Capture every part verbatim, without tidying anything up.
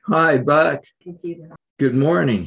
Hi, Buck. Good morning.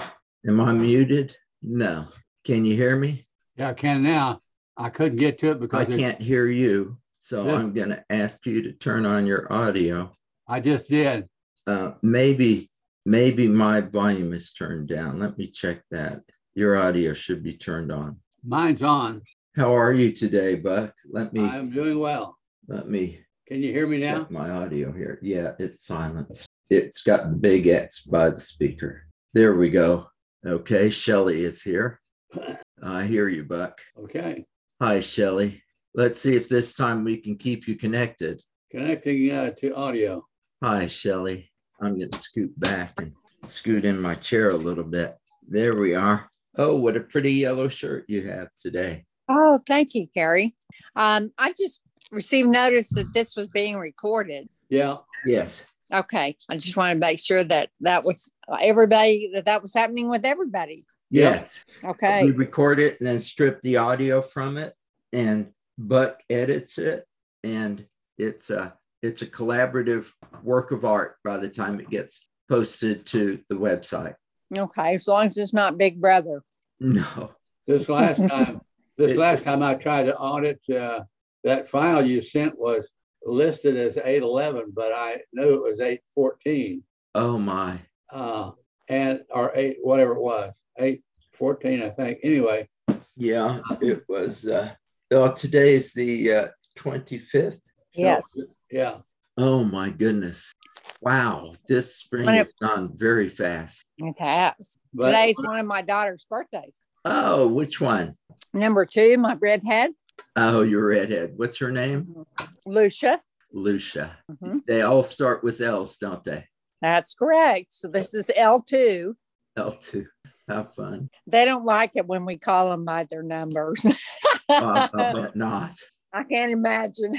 Am I muted? No. Can you hear me? Yeah, I can now. I couldn't get to it because I can't hear you. So This- I'm going to ask you to turn on your audio. I just did. Uh, maybe, maybe my volume is turned down. Let me check that. Your audio should be turned on. Mine's on. How are you today, Buck? Let me, I'm doing well. let me Can you hear me now? check my audio here. Yeah, it's silenced. It's got the big X by the speaker. There we go. Okay, Shelly is here. I hear you, Buck. Okay. Hi, Shelly. Let's see if this time we can keep you connected. Connecting uh, to audio. Hi, Shelly. I'm going to scoot back and scoot in my chair a little bit. There we are. Oh, what a pretty yellow shirt you have today. Oh, thank you, Carrie. Um, I just received notice that this was being recorded. Yeah. Yes. Okay. I just want to make sure that that was everybody, that that was happening with everybody. Yes. Okay. We record it and then strip the audio from it, and Buck edits it, and it's a it's a collaborative work of art by the time it gets posted to the website. Okay. As long as it's not Big Brother. No. This last time, this It- last time I tried to audit uh, that file you sent was listed as eight eleven, but I knew it was eight fourteen. Oh my. Uh, and or eight, whatever it was, eight fourteen, I think. Anyway, Yeah, it was. Uh, oh, today's the uh, twenty-fifth. so, Yes. Yeah. Oh my goodness. Wow. This spring When it- has gone very fast. Okay. But Today's one of my daughter's birthdays. Oh, which one? Number two, my redhead, Oh, your redhead. What's her name? Lucia. Lucia. Mhm. They all start with L's, don't they? That's correct. So this is L two. L two. How fun. They don't like it when we call them by their numbers. Uh, I bet not. I can't imagine.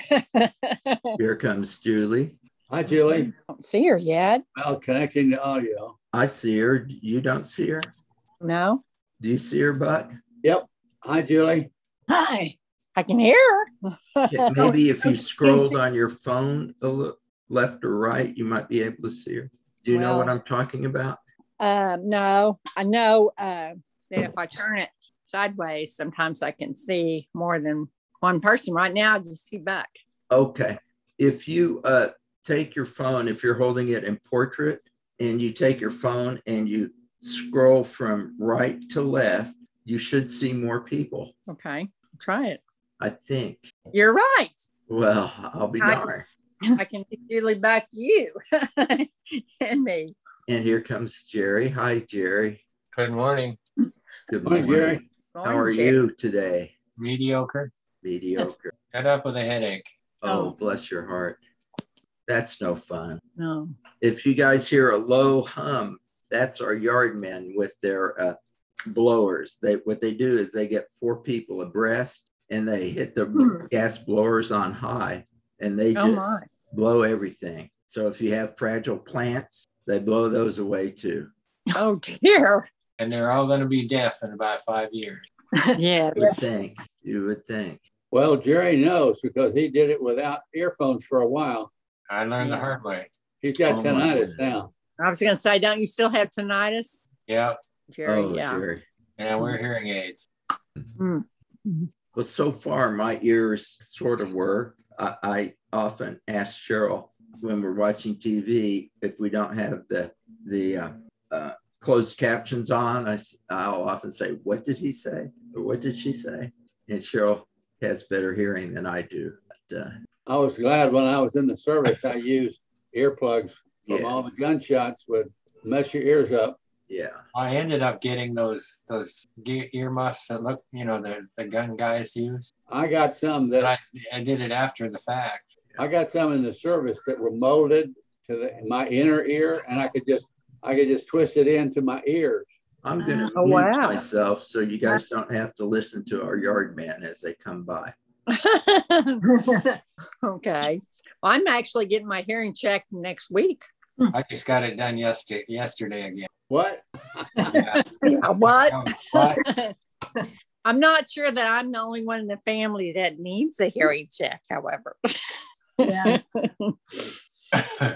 Here comes Julie. hi, Julie. Don't see her yet. Well, connecting the audio. I see her. You don't see her? No. Do you see her, Buck? Yep. Hi, Julie. Hi. I can hear her. Maybe if you scrolled on your phone a little left or right, you might be able to see her. Do you know what Well- I'm talking about? Um, no, I know uh, that if I turn it sideways, sometimes I can see more than one person. Right now, I just see Buck. Okay. If you uh, take your phone, if you're holding it in portrait, and you take your phone and you scroll from right to left, you should see more people, Okay, try it. I think. You're right. Well, I'll be I- darned. I can see Julie Buck, you and me. And here comes Jerry. Hi, Jerry. Good morning. Good Morning, morning. Jerry. How are Morning, Jerry. you today? Mediocre. Mediocre. Fed up with a headache. Oh, Oh. bless your heart. That's no fun. No. If you guys hear a low hum, that's our yard men with their uh, blowers. They what they do is they get four people abreast and they hit the Hmm. gas blowers on high, and they Oh just my. blow everything. So if you have fragile plants, they blow those away too. Oh dear. And they're all going to be deaf in about five years. Yes. You would think. You would think. Well, Jerry knows because he did it without earphones for a while. I learned Yeah. the hard way. He's got Oh, my tinnitus goodness. now. I was going to say, don't you still have tinnitus, Yeah. Jerry? Oh, yeah. Jerry. Yeah, we're hearing aids. Mm. Well, so far my ears sort of work. I, I often ask Cheryl when we're watching T V if we don't have the the uh, uh, closed captions on. I, I'll often say, "What did he say?" or "What did she say?" And Cheryl has better hearing than I do. But, uh, I was glad when I was in the service, I used earplugs from Yeah. all the gunshots would mess your ears up. yeah, I ended up getting those those ge- earmuffs that look, you know, the, the gun guys use. I got some But that I, I did it after the fact. I got some in the service that were molded to the, my inner ear, and I could just I could just twist it into my ears. I'm going to Oh, mute wow. myself so you guys don't have to listen to our yard man as they come by. Okay. Well, I'm actually getting my hearing checked next week. I just got it done yesterday, yesterday again. What? Yeah. Yeah, what? What? I'm not sure that I'm the only one in the family that needs a hearing check, however. Yeah.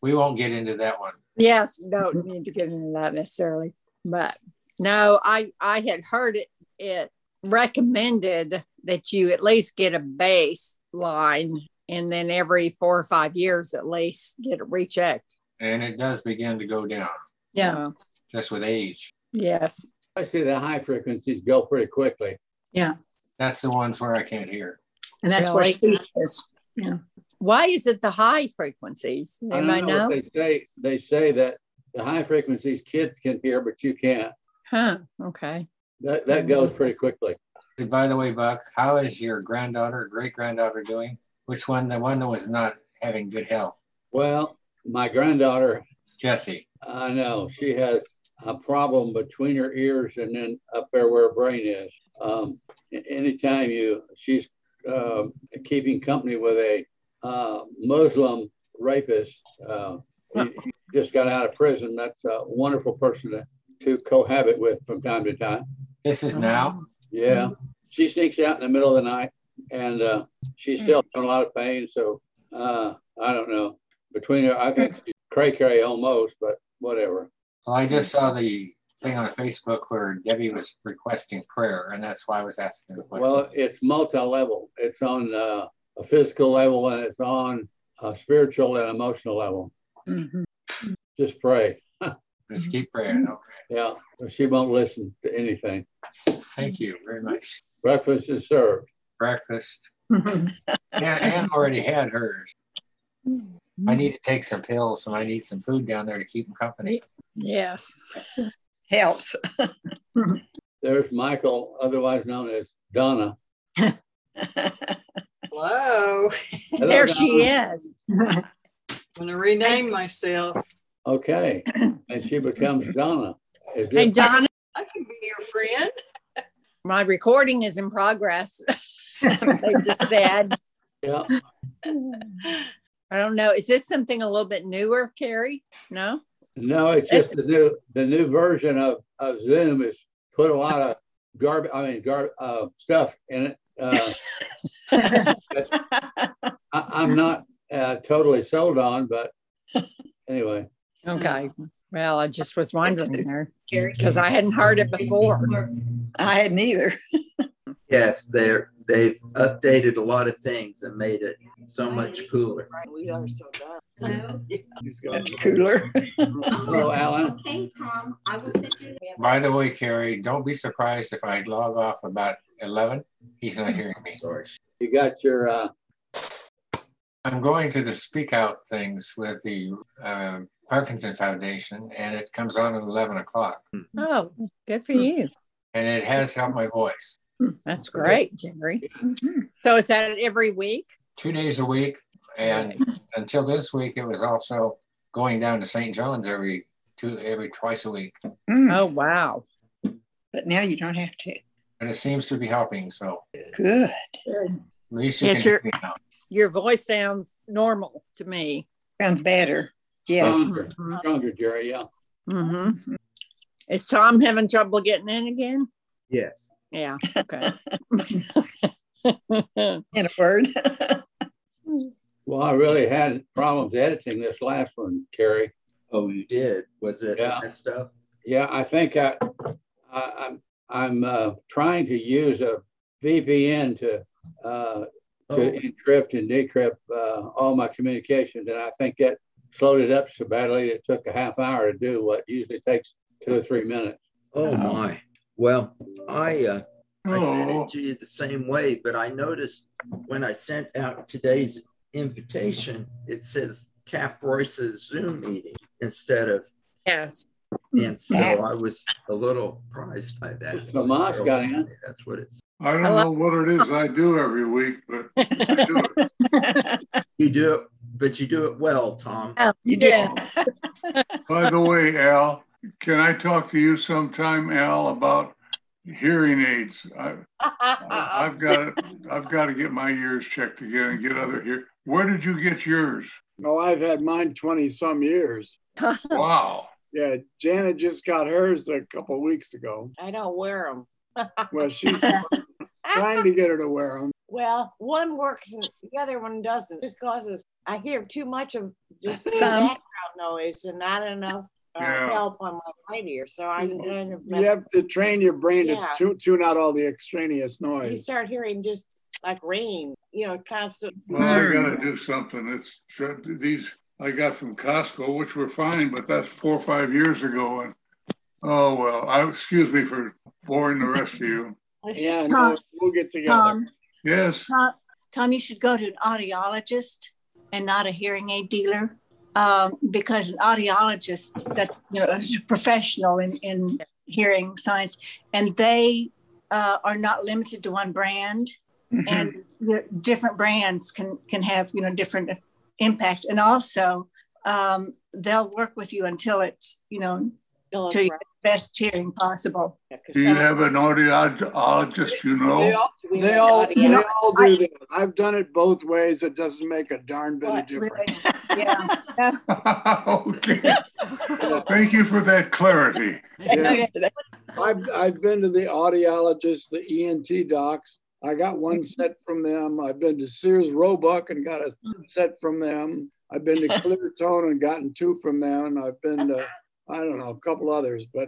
we won't get into that one. Yes, don't need to get into that necessarily. But no, I, I had heard it, it recommended that you at least get a baseline and then every four or five years at least get it rechecked. And it does begin to go down. Yeah. Just with age. Yes. I see the high frequencies go pretty quickly. Yeah. That's the ones where I can't hear. And that's Really? where speech is. Yeah. Why is it the high frequencies? I don't Anybody know know? what They say they say that the high frequencies kids can hear, but you can't. Huh. Okay. That that goes pretty quickly. Hey, by the way, Buck, how is your granddaughter, great granddaughter doing? Which one? The one that was not having good health? Well, my granddaughter, Jessie. I know she has a problem between her ears and then up there where her brain is. Um, anytime you, she's uh, keeping company with a uh, Muslim rapist. Uh, he, he just got out of prison. That's a wonderful person to, to cohabit with from time to time. This is now? Yeah. She sneaks out in the middle of the night and uh, she's still in a lot of pain. So uh, I don't know. Between her, I think she's cray cray almost, but whatever. Well, I just saw the thing on Facebook where Debbie was requesting prayer, and that's why I was asking the question. Well, it's multi-level. It's on uh, a physical level and it's on a spiritual and emotional level. Mm-hmm. Just pray. Just keep praying. Okay. Yeah, she won't listen to anything. Thank you very much. Breakfast is served. Breakfast. Ann, Ann already had hers. I need to take some pills and I need some food down there to keep them company. Yes. Helps. There's Michael, otherwise known as Donna. Whoa. Hello, There Donna. she is. I'm going to rename myself. Okay, and she becomes Donna. Is Hey, this, Donna, I can be your friend. my recording is in progress. They just said. yeah, I don't know. Is this something a little bit newer, Carrie? No? no, it's just the new the new version of, of Zoom is put a lot of garbage. I mean, gar, uh, stuff in it. Uh, I, I'm not uh, totally sold on, but anyway. Okay. Well, I just was wondering there because I hadn't heard it before. I hadn't either. Yes, they're they've updated a lot of things and made it so much cooler. We are so done. Cooler. Hello, Alan. Hey, Tom, I will send you. By the way, Carrie, don't be surprised if I log off about eleven. He's not hearing me. Sorry. You got your. Uh, I'm going to the speak out things with the uh, Parkinson Foundation, and it comes on at eleven o'clock. Oh, good for you. And it has helped my voice. That's great, Jerry. So is that every week? Two days a week. And until this week, it was also going down to Saint John's every two, every twice a week. Mm, Oh, wow. but now you don't have to. And it seems to be helping. So Good. at least you Yes, can you're- hear me now. Your voice sounds normal to me. Sounds better. Yes. stronger, stronger, Jerry. Yeah. Mm-hmm. Is Tom having trouble getting in again? Yes. Yeah. Okay. In a word. Well, I really had problems editing this last one, Carrie. Oh, you did? Was it Yeah. messed up? Yeah, I think I, I I'm I'm uh, trying to use a V P N to uh, to Oh. encrypt and decrypt uh, all my communications, and I think that slowed it up so badly it took a half hour to do what usually takes two or three minutes. Oh my. Well, I uh, I sent Oh. it to you the same way, but I noticed when I sent out today's invitation, it says Cap Royce's Zoom meeting instead of, Yes. and so I was a little surprised by that. Tomas got in. That's what it's. I don't Hello? know what it is I do every week, but I do it. You do it, but you do it well, Tom. Oh, You did. By the way, Al, can I talk to you sometime, Al, about hearing aids? I, I- I've got it. I've got to get my ears checked again and get other hear. Where did you get yours? Oh, I've had mine twenty some years. Wow. Yeah, Janet just got hers a couple weeks ago. I don't wear them. Well, she's trying to get her to wear them. Well, one works and the other one doesn't. Just causes I hear too much of just the Some. background noise and not enough uh, Yeah. help on my right ear. So I'm kind of You messed have to train your brain Yeah. to tune, tune out all the extraneous You noise. start hearing just like rain, you know, constant. Well, I got to do something. It's these I got from Costco, which were fine, but that's four or five years ago. And oh well, I excuse me for boring the rest of you. Yeah, Tom, no, we'll get together. Tom, Yes. Tom, Tom, you should go to an audiologist and not a hearing aid dealer, um, because an audiologist, that's, you know, a professional in, in hearing science, and they uh, are not limited to one brand. And you know, different brands can can have, you know, different impact, and also um, they'll work with you until it's, you know, to your best hearing possible. Do you have an audiologist? You know. They all, they all, they all do that. I've done it both ways. It doesn't make a darn bit of difference. Yeah. Okay. Thank you for that clarity. Yeah. I've, I've been to the audiologist, the E N T docs. I got one set from them. I've been to Sears Roebuck and got a set from them. I've been to Cleartone and gotten two from them. And I've been to, I don't know, a couple others, but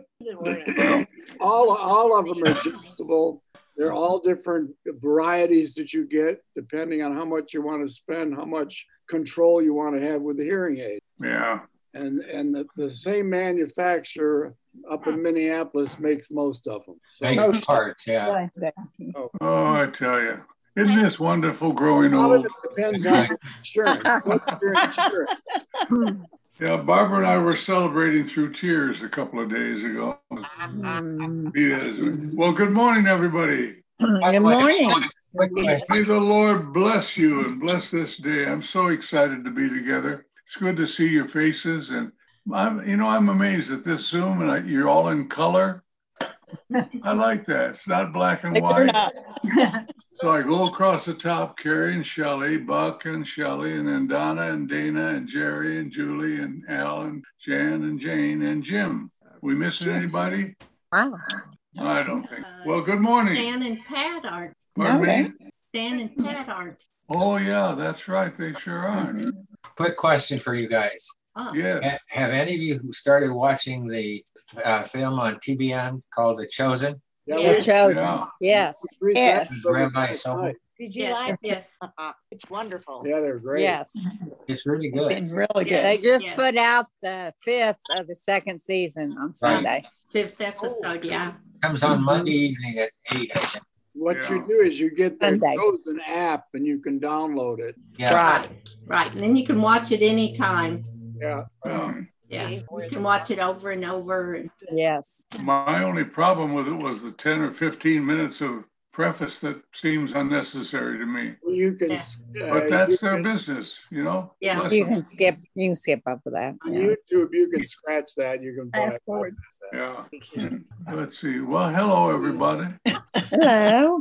all, all of them are adjustable. They're all different varieties that you get depending on how much you want to spend, how much control you want to have with the hearing aid. Yeah. And, and the, the same manufacturer up in Minneapolis makes most of them. So Makes parts, yeah. Oh, I tell you, isn't this wonderful growing a lot of old? it depends on your insurance. What's your insurance? Yeah, Barbara and I were celebrating through tears a couple of days ago. Yes. Well, good morning, everybody. Good morning. May the Lord bless you and bless this day. I'm so excited to be together. It's good to see your faces, and I'm, you know, I'm amazed at this Zoom, and I, you're all in color. I like that. It's not black and white. So I go across the top, Carrie and Shelley, Buck and Shelley, and then Donna and Dana and Jerry and Julie and Al and Jan and Jane and Jim. We missing anybody? Wow. I don't think. Well, good morning. Stan and Pat aren't. Pardon me? Stan and Pat aren't. Oh, yeah, that's right. They sure are. Quick question for you guys. Oh. Yeah. Ha- Have any of you who started watching the uh, film on T B N called The Chosen? Yeah, The we- Chosen. Yeah. Yes. we Yes. sat there Rabbi last Sobel. night. Did you Yes, like yes. it? It's wonderful. Yeah, they're great. Yes. It's really good. Been really Yes, They just yes. put out the fifth of the second season on Sunday. Fifth episode, yeah. Comes on Monday evening at eight, I think. What Yeah. you do is you get the Sunday. Chosen app and you can download it. Yeah. Right. Right. And then you can watch it anytime. Yeah. Yeah. Yeah. You can watch it over and over. And Yes. My only problem with it was the ten or fifteen minutes of preface that seems unnecessary to me. You can. Yeah. uh, But that's you their can- business, you know? Yeah. Bless You them. can skip. You can skip over that. On Yeah. YouTube, you can scratch that. You can buy Fast forward. Yeah. Let's see. Well, hello, everybody. Hello.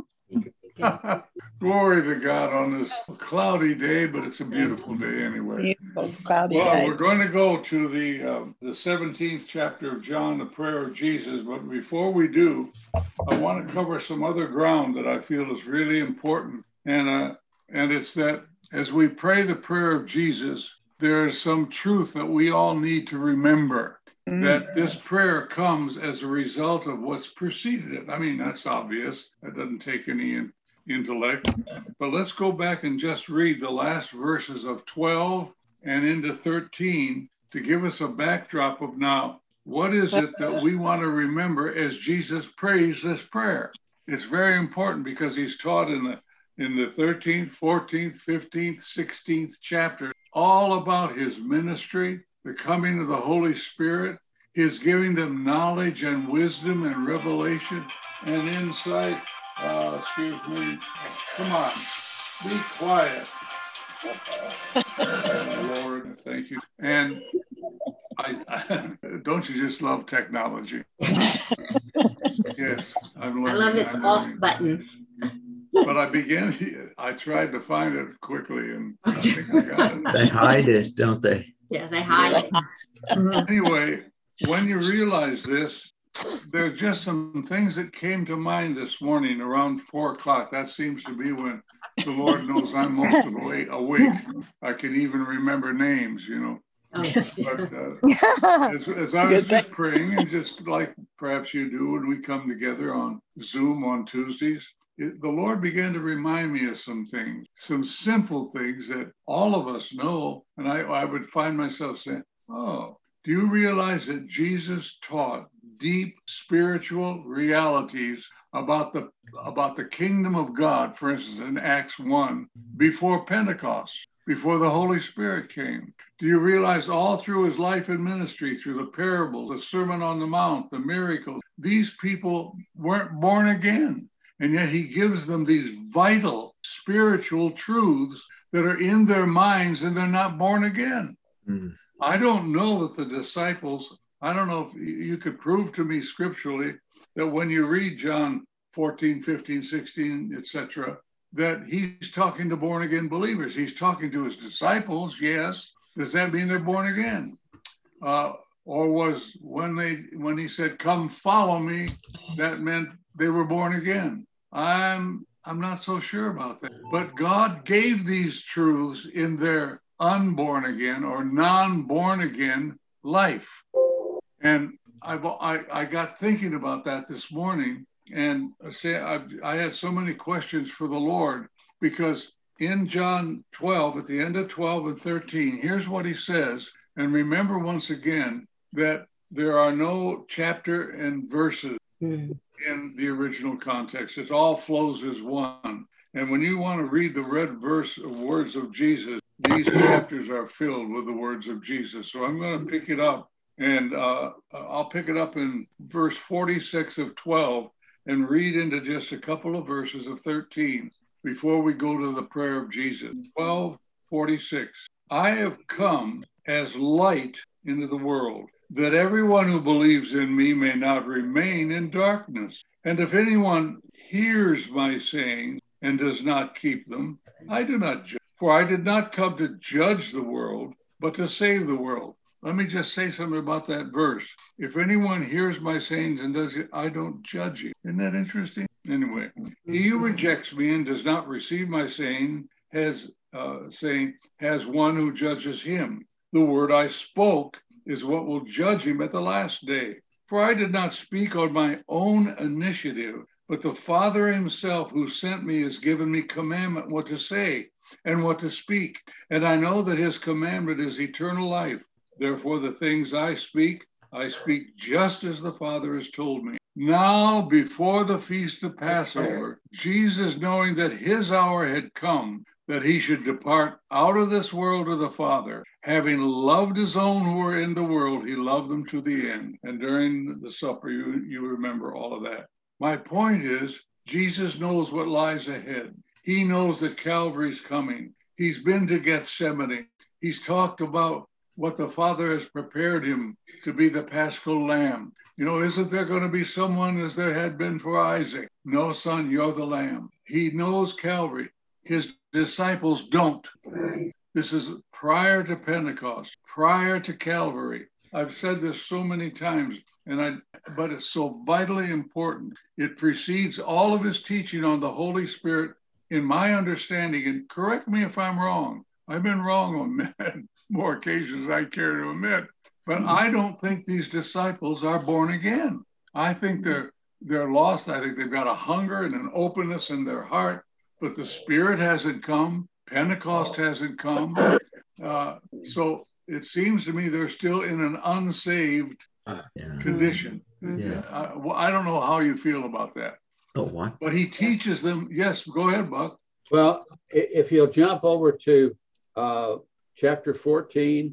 Glory to God on this cloudy day, but it's a beautiful day anyway. Beautiful, it's cloudy Well, day. we're going to go to the uh, the seventeenth chapter of John, the prayer of Jesus. But before we do, I want to cover some other ground that I feel is really important. And uh, and it's that as we pray the prayer of Jesus, there is some truth that we all need to remember. That this prayer comes as a result of what's preceded it. I mean, that's obvious. That doesn't take any in, intellect. But let's go back and just read the last verses of twelve and into thirteen to give us a backdrop of now, what is it that we want to remember as Jesus prays this prayer? It's very important because he's taught in the in the thirteenth, fourteenth, fifteenth, sixteenth chapter all about his ministry, the coming of the Holy Spirit, his giving them knowledge and wisdom and revelation and insight. Uh, excuse me. Come on, be quiet. Lord, thank you. And I, I don't you just love technology? Yes, I'm learning. I love its I'm off learning. button. But I began, I tried to find it quickly and I think I got it. They hide it, don't they? Yeah, they hide it. Anyway, when you realize this, there's just some things that came to mind this morning around four o'clock. That seems to be when the Lord knows I'm most awake. awake. I can even remember names, you know. But uh, as, as I was just praying, and just like perhaps you do when we come together on Zoom on Tuesdays, it, the Lord began to remind me of some things, some simple things that all of us know. And I, I would find myself saying, oh, do you realize that Jesus taught deep spiritual realities about the about the kingdom of God, for instance, in Acts one, before Pentecost, before the Holy Spirit came? Do you realize all through his life and ministry, through the parables, the Sermon on the Mount, the miracles, these people weren't born again. And yet he gives them these vital spiritual truths that are in their minds and they're not born again. Mm. I don't know that the disciples, I don't know if you could prove to me scripturally that when you read John fourteen, fifteen, sixteen, et cetera, that he's talking to born again believers. He's talking to his disciples, yes. Does that mean they're born again? Uh, or was when they when he said, come follow me, that meant they were born again? I'm I'm not so sure about that. But God gave these truths in their unborn again or non-born again life. And I, I, I got thinking about that this morning, and I say I, I had so many questions for the Lord, because in John twelve, at the end of twelve and thirteen, here's what he says. And remember once again that there are no chapter and verses mm. in the original context. It all flows as one. And when you want to read the red verse of words of Jesus, these chapters are filled with the words of Jesus. So I'm going to pick it up, and uh, I'll pick it up in verse forty-six of twelve and read into just a couple of verses of thirteen before we go to the prayer of Jesus. twelve forty-six. I have come as light into the world, that everyone who believes in me may not remain in darkness. And if anyone hears my sayings and does not keep them, I do not judge. For I did not come to judge the world, but to save the world. Let me just say something about that verse. If anyone hears my sayings and does it, I don't judge you. Isn't that interesting? Anyway, he who rejects me and does not receive my saying has uh, saying has one who judges him. The word I spoke is what will judge him at the last day. For I did not speak on my own initiative, but the Father himself who sent me has given me commandment what to say and what to speak. And I know that his commandment is eternal life. Therefore, the things I speak, I speak just as the Father has told me. Now, before the feast of Passover, Jesus, knowing that his hour had come, that he should depart out of this world to the Father, having loved his own who were in the world, he loved them to the end. And during the supper, you, you remember all of that. My point is, Jesus knows what lies ahead. He knows that Calvary's coming. He's been to Gethsemane. He's talked about what the Father has prepared him to be the Paschal Lamb. You know, isn't there going to be someone as there had been for Isaac? No, son, you're the Lamb. He knows Calvary. His disciples don't. This is prior to Pentecost, prior to Calvary. I've said this so many times, and I, but it's so vitally important. It precedes all of his teaching on the Holy Spirit, in my understanding, and correct me if I'm wrong. I've been wrong on more occasions than I care to admit, but I don't think these disciples are born again. I think they're they're lost. I think they've got a hunger and an openness in their heart, but the Spirit hasn't come. Pentecost hasn't come. Uh, so it seems to me they're still in an unsaved uh, yeah. condition. Yeah. I, well, I don't know how you feel about that. Oh, what? But he teaches them. Yes, go ahead, Buck. Well, if you'll jump over to uh, chapter fourteen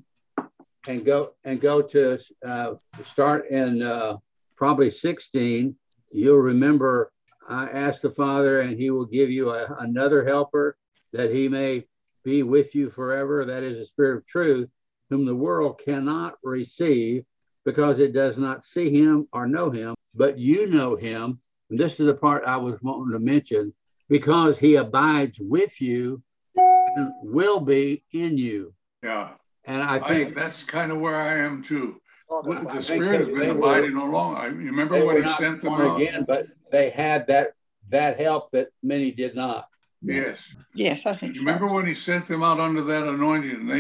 and go and go to uh, start in uh, probably sixteen, you'll remember I asked the Father, and he will give you a, another helper, that he may be with you forever. That is the Spirit of truth, whom the world cannot receive, because it does not see him or know him, but you know him. And this is the part I was wanting to mention, because he abides with you and will be in you. Yeah. And I think I, that's kind of where I am too. The I Spirit has been abiding all along. I you remember when he sent them out again, but they had that that help that many did not. Yes. Yes, I think you so. Remember when he sent them out under that anointing, and they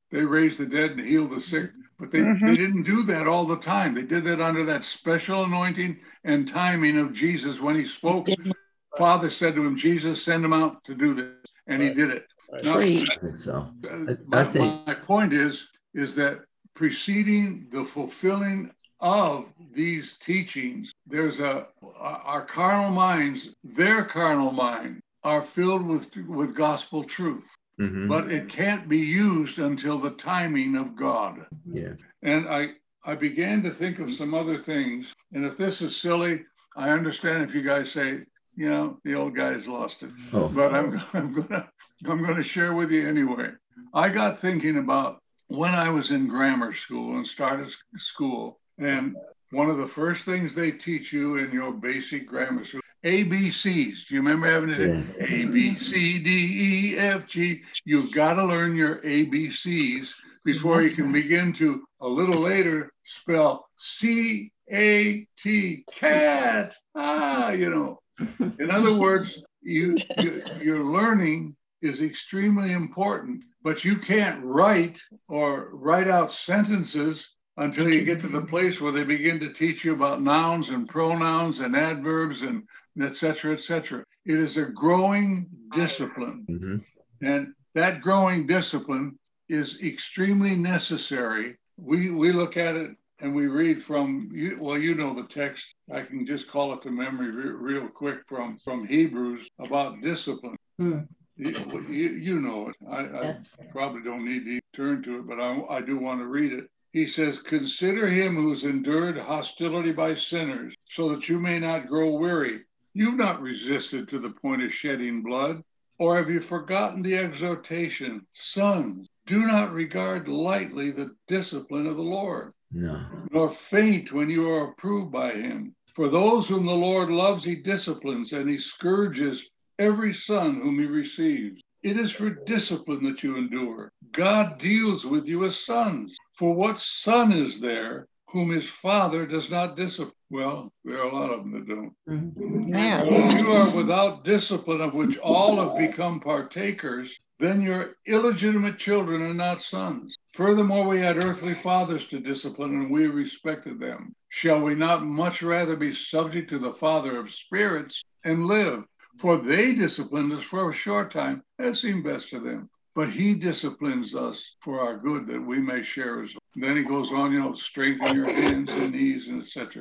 they raised the dead and healed the sick. But they, mm-hmm. they didn't do that all the time. They did that under that special anointing and timing of Jesus. When he spoke, Father said to him, Jesus, send him out to do this. And right. he did it. Right. Now, I think so. I, my, I think. my point is, is that preceding the fulfilling of these teachings, there's a, our carnal minds, their carnal mind are filled with, with gospel truth. Mm-hmm. But it can't be used until the timing of God. Yeah. And I, I began to think of some other things. And if this is silly, I understand if you guys say, you know, the old guy's lost it. Oh. But I'm, I'm gonna I'm gonna share with you anyway. I got thinking about when I was in grammar school and started school, and one of the first things they teach you in your basic grammar school, A B Cs. Do you remember having to yes. A, B, C, D, E, F, G? You've got to learn your A B Cs before you can begin to, a little later, spell C A T, cat. Ah, you know. In other words, you, you your learning is extremely important, but you can't write or write out sentences until you get to the place where they begin to teach you about nouns and pronouns and adverbs and et cetera, et cetera. It is a growing discipline. Mm-hmm. And that growing discipline is extremely necessary. We, we look at it and we read from, well, you know the text. I can just call it to memory re- real quick from, from Hebrews about discipline. Mm. You, you, you know it. I, yes. I probably don't need to turn to it, but I, I do want to read it. He says, consider him who's endured hostility by sinners, so that you may not grow weary. You've not resisted to the point of shedding blood. Or have you forgotten the exhortation, sons, do not regard lightly the discipline of the Lord, no, nor faint when you are approved by him. For those whom the Lord loves, he disciplines, and he scourges every son whom he receives. It is for discipline that you endure. God deals with you as sons. For what son is there whom his father does not discipline? Well, there are a lot of them that don't. Mm-hmm. Yeah. If you are without discipline, of which all have become partakers, then your illegitimate children are not sons. Furthermore, we had earthly fathers to discipline, and we respected them. Shall we not much rather be subject to the Father of spirits and live? For they disciplined us for a short time, as seemed best to them. But he disciplines us for our good, that we may share his. Then he goes on, you know, strengthen your hands and knees, and et cetera.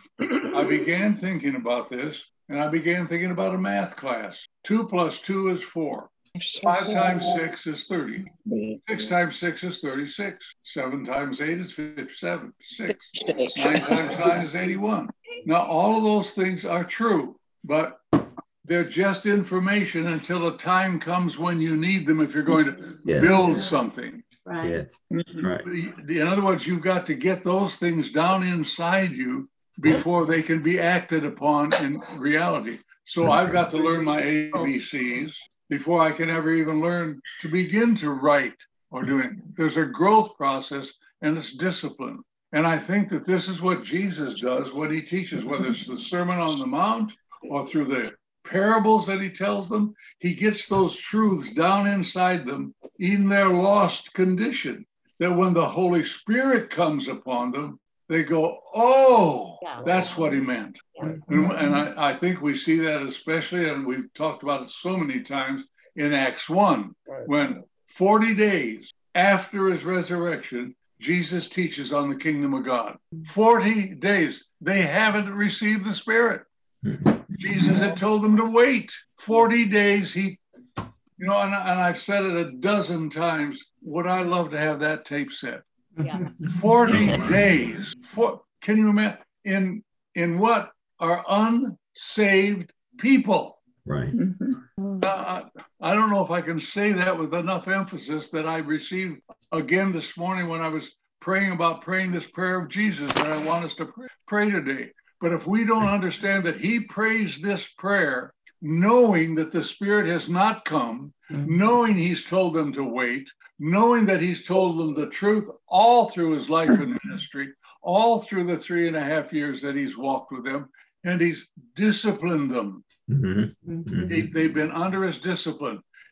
I began thinking about this, and I began thinking about a math class. Two plus two is four. Five times six is thirty. Six times six is thirty-six. Seven times eight is fifty-seven. Six. Nine times nine is eighty-one. Now, all of those things are true, but they're just information until a time comes when you need them if you're going to yes. build something. Right. Yes. Right. In other words, you've got to get those things down inside you before they can be acted upon in reality. So I've got to learn my A B Cs before I can ever even learn to begin to write or do it. There's a growth process, and it's discipline. And I think that this is what Jesus does when he teaches, whether it's the Sermon on the Mount or through the parables that he tells them. He gets those truths down inside them in their lost condition, that when the Holy Spirit comes upon them, they go, oh, that's what he meant. And, and I, I think we see that especially, and we've talked about it so many times, in Acts one, when forty days after his resurrection, Jesus teaches on the kingdom of God. forty days, they haven't received the Spirit. Jesus had told them to wait forty days. He, you know, and, and I've said it a dozen times, would I love to have that tape set? Yeah. forty days. For, can you imagine? In, in what are unsaved people? Right. Uh, I don't know if I can say that with enough emphasis that I received again this morning when I was praying about praying this prayer of Jesus that I want us to pray, pray today. But if we don't understand that he prays this prayer, knowing that the Spirit has not come, mm-hmm. knowing he's told them to wait, knowing that he's told them the truth all through his life and ministry, all through the three and a half years that he's walked with them, and he's disciplined them. Mm-hmm. Mm-hmm. He, they've been under his discipline.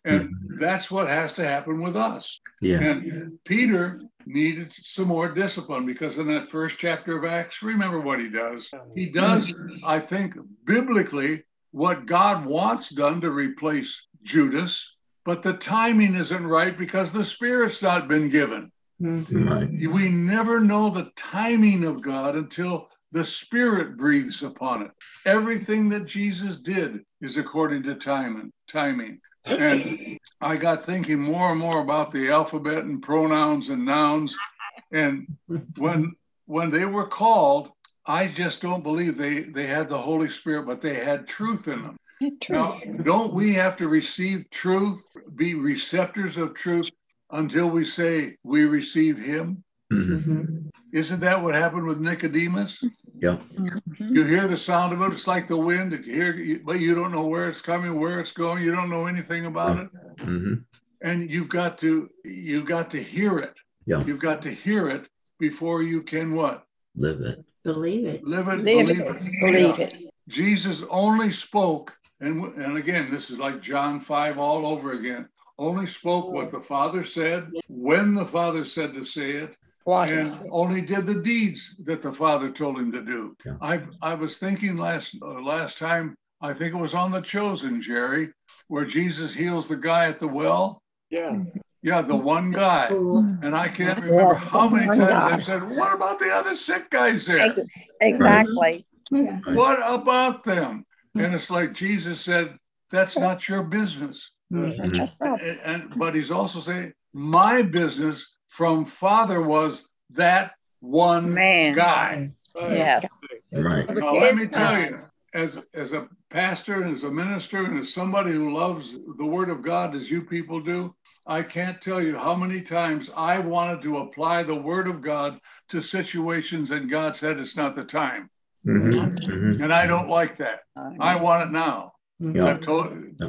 And Mhm. that's what has to happen with us. Yes. And Peter needed some more discipline because in that first chapter of Acts, remember what he does. He does, I think, biblically, what God wants done to replace Judas, but the timing isn't right because the Spirit's not been given. Right. We never know the timing of God until the Spirit breathes upon it. Everything that Jesus did is according to timing. timing. And I got thinking more and more about the alphabet and pronouns and nouns. And when when they were called, I just don't believe they, they had the Holy Spirit, but they had truth in them. Now, don't we have to receive truth, be receptors of truth until we say we receive him? Mhm. Isn't that what happened with Nicodemus? Yeah. You hear the sound of it, it's like the wind. You hear, but you don't know where it's coming, where it's going. You don't know anything about it. Mhm. And you've got to, you've got to hear it. Yeah. You've got to hear it before you can what? Live it. Believe it. Live it, Live believe it, it. believe Yeah. it. Jesus only spoke, and, and again, this is like John five all over again, only spoke what the Father said, when the Father said to say it, What and is it? only did the deeds that the Father told him to do. Yeah. I I was thinking last uh, last time, I think it was on The Chosen, Jerry, where Jesus heals the guy at the well. Yeah. Yeah, the one guy. And I can't remember Yes, how many one times guy. I've said, what about the other sick guys there? Ex- Exactly. Yeah. What about them? And it's like Jesus said, that's not your business. Mhm. That's not- And, and but he's also saying, my business from Father was that one Man. guy. Right. Yes. Right. It was Now, let me his tell time. you, as, as a pastor and as a minister and as somebody who loves the Word of God as you people do, I can't tell you how many times I wanted to apply the Word of God to situations and God said it's not the time. Mhm. Mhm. And I don't like that. I want it now. Yeah. I've told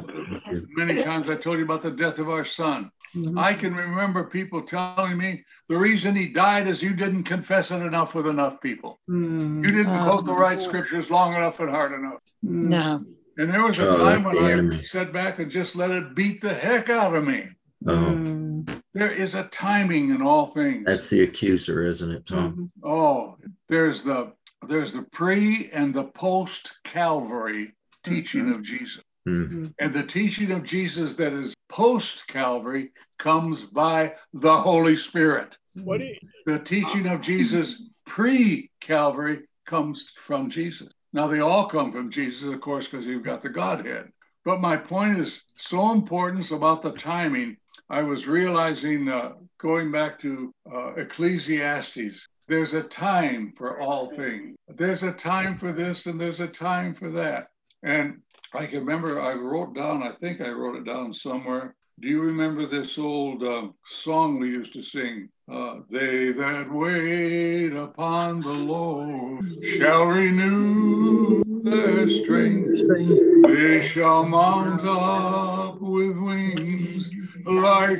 many times I told you about the death of our son. I can remember people telling me the reason he died is you didn't confess it enough with enough people. You didn't Oh. quote the right scriptures long enough and hard enough. No. And there was a Oh, time that's when the I enemy. sat back and just let it beat the heck out of me. Oh, There is a timing in all things. that's the accuser, isn't it, Tom? Oh, there's the there's the pre and the post Calvary teaching of Jesus. Mhm. And the teaching of Jesus that is post Calvary comes by the Holy Spirit. What do you, The teaching of Jesus pre Calvary comes from Jesus. Now, they all come from Jesus, of course, because you've got the Godhead. But my point is so important about the timing. I was realizing, uh, going back to uh, Ecclesiastes, there's a time for all things. There's a time for this and there's a time for that. And I can remember I wrote down, I think I wrote it down somewhere. Do you remember this old um, song we used to sing? Uh, they that wait upon the Lord shall renew their strength. They shall mount up with wings like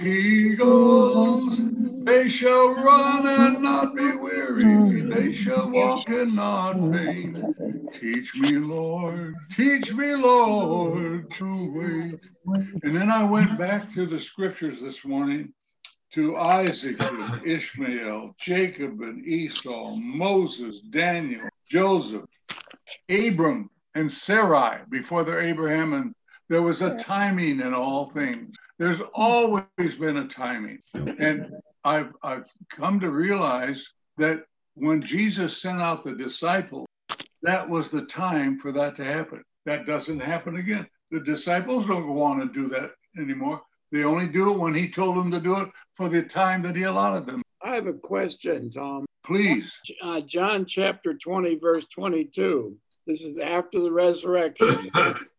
eagles. They shall run and not be weary. They shall walk and not faint. Teach me, Lord, teach me, Lord, to wait. And then I went back through the scriptures this morning to Isaac and Ishmael, Jacob and Esau, Moses, Daniel, Joseph, Abram and Sarai before they're Abraham. And there was a timing in all things. There's always been a timing. And I've, I've come to realize that when Jesus sent out the disciples, that was the time for that to happen. That doesn't happen again. The disciples don't go on and do that anymore. They only do it when he told them to do it for the time that he allotted them. I have a question, Tom. Please. Uh, John chapter twenty, verse twenty-two. This is after the resurrection.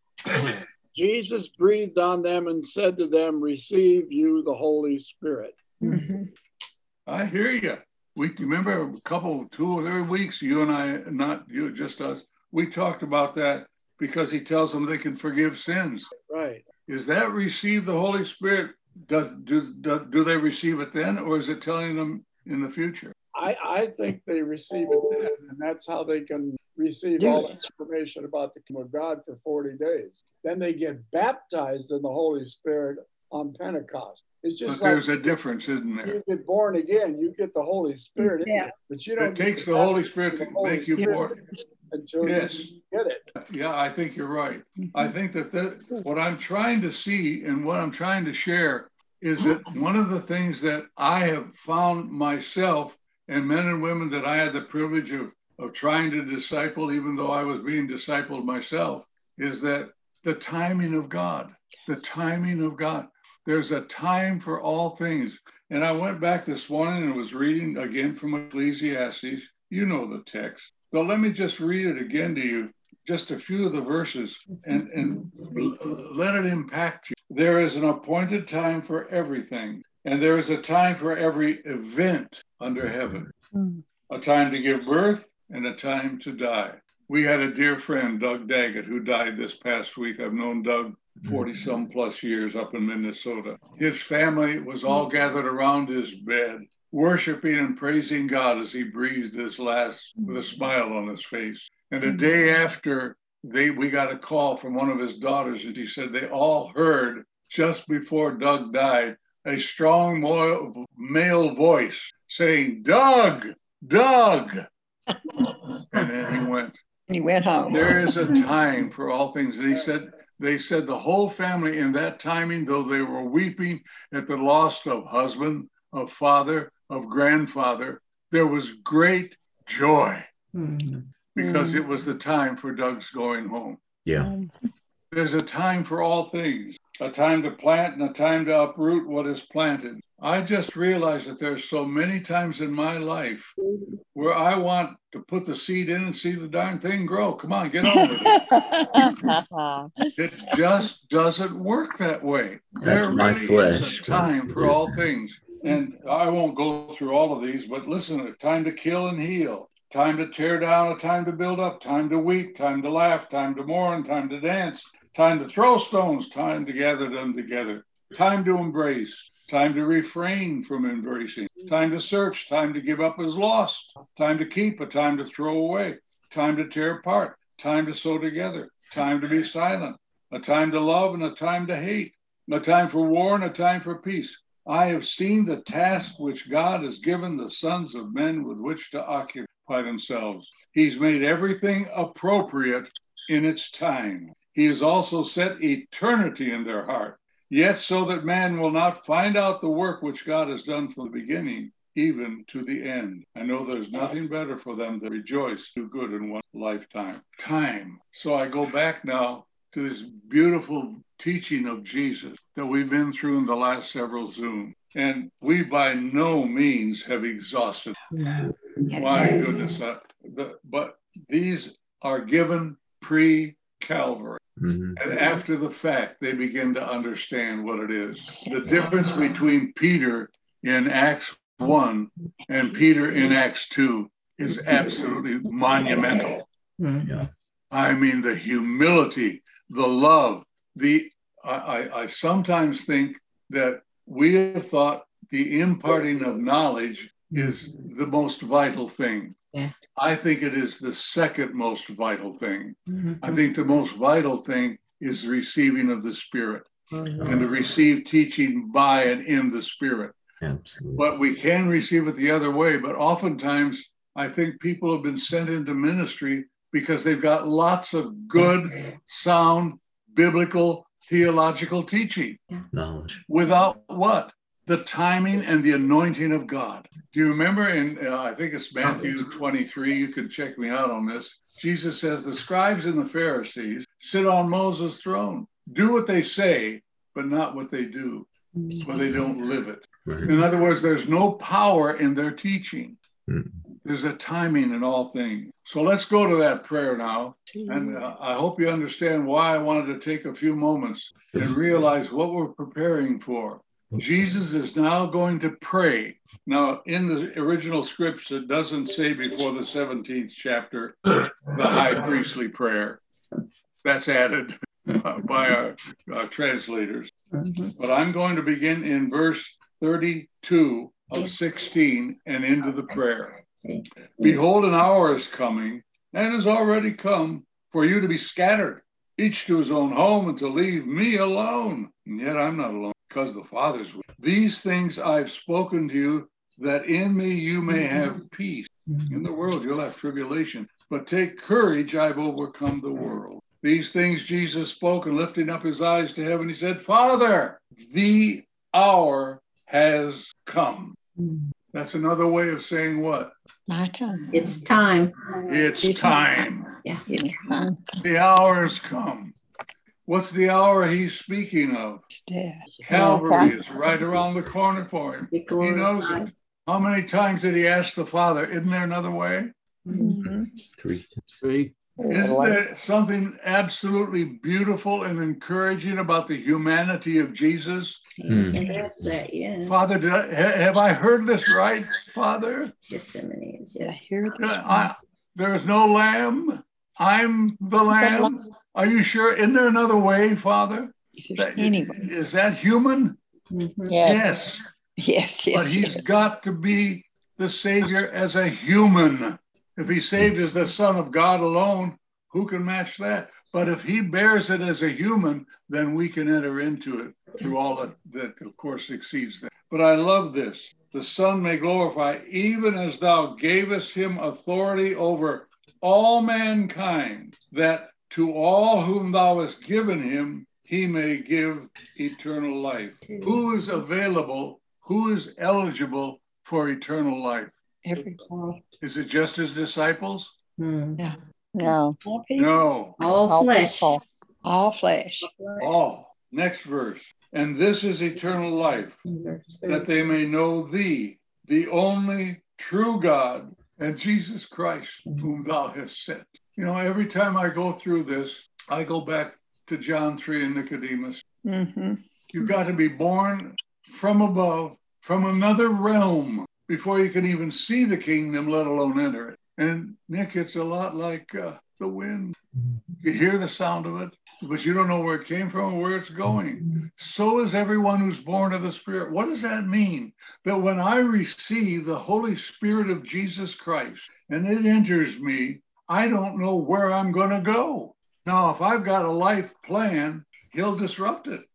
Jesus breathed on them and said to them, receive you the Holy Spirit. Mm-hmm. I hear you. We remember a couple, two or three weeks, you and I, not you, just us, we talked about that because he tells them they can forgive sins. Right. Is that receive the Holy Spirit? Does do, do, do they receive it then, or is it telling them in the future? I, I think they receive it then, and that's how they can receive all the information about the kingdom of God for forty days. Then they get baptized in the Holy Spirit on Pentecost. It's just but like there's a difference, isn't there? you get born again, you get the Holy Spirit in Yeah. you, but you don't. It takes the Holy Spirit to Holy make you Spirit born. until Yes. you get it. Yeah, I think you're right. I think that the, what I'm trying to see and what I'm trying to share is that one of the things that I have found myself and men and women that I had the privilege of, of trying to disciple, even though I was being discipled myself, is that the timing of God, the timing of God. There's a time for all things. And I went back this morning and was reading again from Ecclesiastes. You know the text. So let me just read it again to you, just a few of the verses, and, and let it impact you. There is an appointed time for everything, and there is a time for every event under heaven, a time to give birth and a time to die. We had a dear friend, Doug Daggett, who died this past week. I've known Doug forty some plus years up in Minnesota. His family was all gathered around his bed, worshiping and praising God as he breathed his last with a smile on his face. And a day after, they we got a call from one of his daughters, and he said they all heard just before Doug died a strong mo- male voice saying, "Doug, Doug." And then he went. And he went home. There is a time for all things. And he said, they said the whole family in that timing, though they were weeping at the loss of husband, of father, of grandfather, there was great joy mm. because mm. it was the time for Doug's going home. Yeah. There's a time for all things, a time to plant and a time to uproot what is planted. I just realized that there's so many times in my life where I want to put the seed in and see the darn thing grow. Come on, get on with it. It just doesn't work that way. That's there my really flesh. is a time for all things. And I won't go through all of these, but listen, a time to kill and heal, time to tear down, a time to build up, time to weep, time to laugh, time to mourn, time to dance, time to throw stones, time to gather them together, time to embrace, time to refrain from embracing, time to search, time to give up as lost, time to keep, a time to throw away, time to tear apart, time to sew together, time to be silent, a time to love and a time to hate, a time for war and a time for peace. I have seen the task which God has given the sons of men with which to occupy themselves. He's made everything appropriate in its time. He has also set eternity in their heart, yet so that man will not find out the work which God has done from the beginning, even to the end. I know there's nothing better for them than rejoice, do good in one lifetime. Time. So I go back now to this beautiful teaching of Jesus that we've been through in the last several Zooms. And we by no means have exhausted. Yeah. My goodness. Uh, the, but these are given pre-Calvary. Mm-hmm. And after the fact, they begin to understand what it is. The difference between Peter in Acts one and Peter in Acts two is absolutely monumental. Yeah. I mean, the humility, the love, the I, I sometimes think that we have thought the imparting of knowledge is the most vital thing. Yeah. I think it is the second most vital thing. Mm-hmm. I think the most vital thing is the receiving of the Spirit mm-hmm. and to receive teaching by and in the Spirit. Absolutely. But we can receive it the other way. But oftentimes, I think people have been sent into ministry because they've got lots of good, sound, biblical, theological teaching. Knowledge. Without what? The timing and the anointing of God. Do you remember in, uh, I think it's Matthew twenty-three, you can check me out on this. Jesus says, the scribes and the Pharisees sit on Moses' throne, do what they say, but not what they do, for they don't live it. Right. In other words, there's no power in their teaching. Mm. There's a timing in all things. So let's go to that prayer now. And uh, I hope you understand why I wanted to take a few moments and realize what we're preparing for. Jesus is now going to pray. Now, in the original scripts, it doesn't say before the seventeenth chapter, the high priestly prayer. That's added uh, by our, our translators. But I'm going to begin in verse thirty-two of sixteen and into the prayer. Behold, an hour is coming and has already come for you to be scattered, each to his own home, and to leave me alone. And yet I'm not alone. because the Father's with me. These things I've spoken to you, that in me you may have peace. In the world you'll have tribulation, but take courage, I've overcome the world. These things Jesus spoke, and lifting up his eyes to heaven, he said, Father, the hour has come. That's another way of saying what? My time. It's time. It's, It's time. Yeah. It's time. The hour has come. What's the hour he's speaking of? It's death. Calvary is right around the corner for him. Be He knows glorified. it. How many times did he ask the Father? Isn't there another way? Mm-hmm. Three. See, Isn't there something absolutely beautiful and encouraging about the humanity of Jesus? Hmm. And that's that, yeah. Father, did I, ha- have I heard this right, Father? Gethsemane is, Did I yeah. hear this? Uh, I, there is no lamb. I'm the lamb. Are you sure? Isn't there another way, Father? If there's That- any way. Is that human? Mhm. Yes. Yes. Yes. But he's yes. got to be the Savior as a human. If he saved as the Son of God alone, who can match that? But if he bears it as a human, then we can enter into it through all that, that of course, exceeds that. But I love this. The Son may glorify, even as thou gavest him authority over all mankind, that to all whom thou hast given him, he may give eternal life. Who is available? Who is eligible for eternal life? Everyone. Is it just his disciples? Hmm. No. All people. No. All All flesh. people. All flesh. All. Next verse. And this is eternal life, that they may know thee, the only true God, and Jesus Christ, whom thou hast sent. You know, every time I go through this, I go back to John three and Nicodemus. Mm-hmm. You've got to be born from above, from another realm, before you can even see the kingdom, let alone enter it. And Nick, it's a lot like uh, the wind. You hear the sound of it, but you don't know where it came from or where it's going. So is everyone who's born of the Spirit. What does that mean? That when I receive the Holy Spirit of Jesus Christ and it enters me, I don't know where I'm going to go. Now, if I've got a life plan, he'll disrupt it.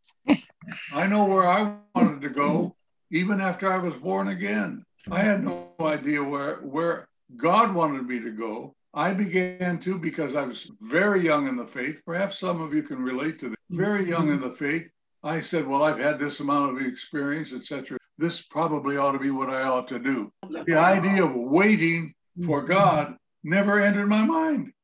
I know where I wanted to go, even after I was born again. I had no idea where, where God wanted me to go. I began to, because I was very young in the faith. Perhaps some of you can relate to this. Very young in the faith. I said, well, I've had this amount of experience, et cetera. This probably ought to be what I ought to do. The idea of waiting for God never entered my mind.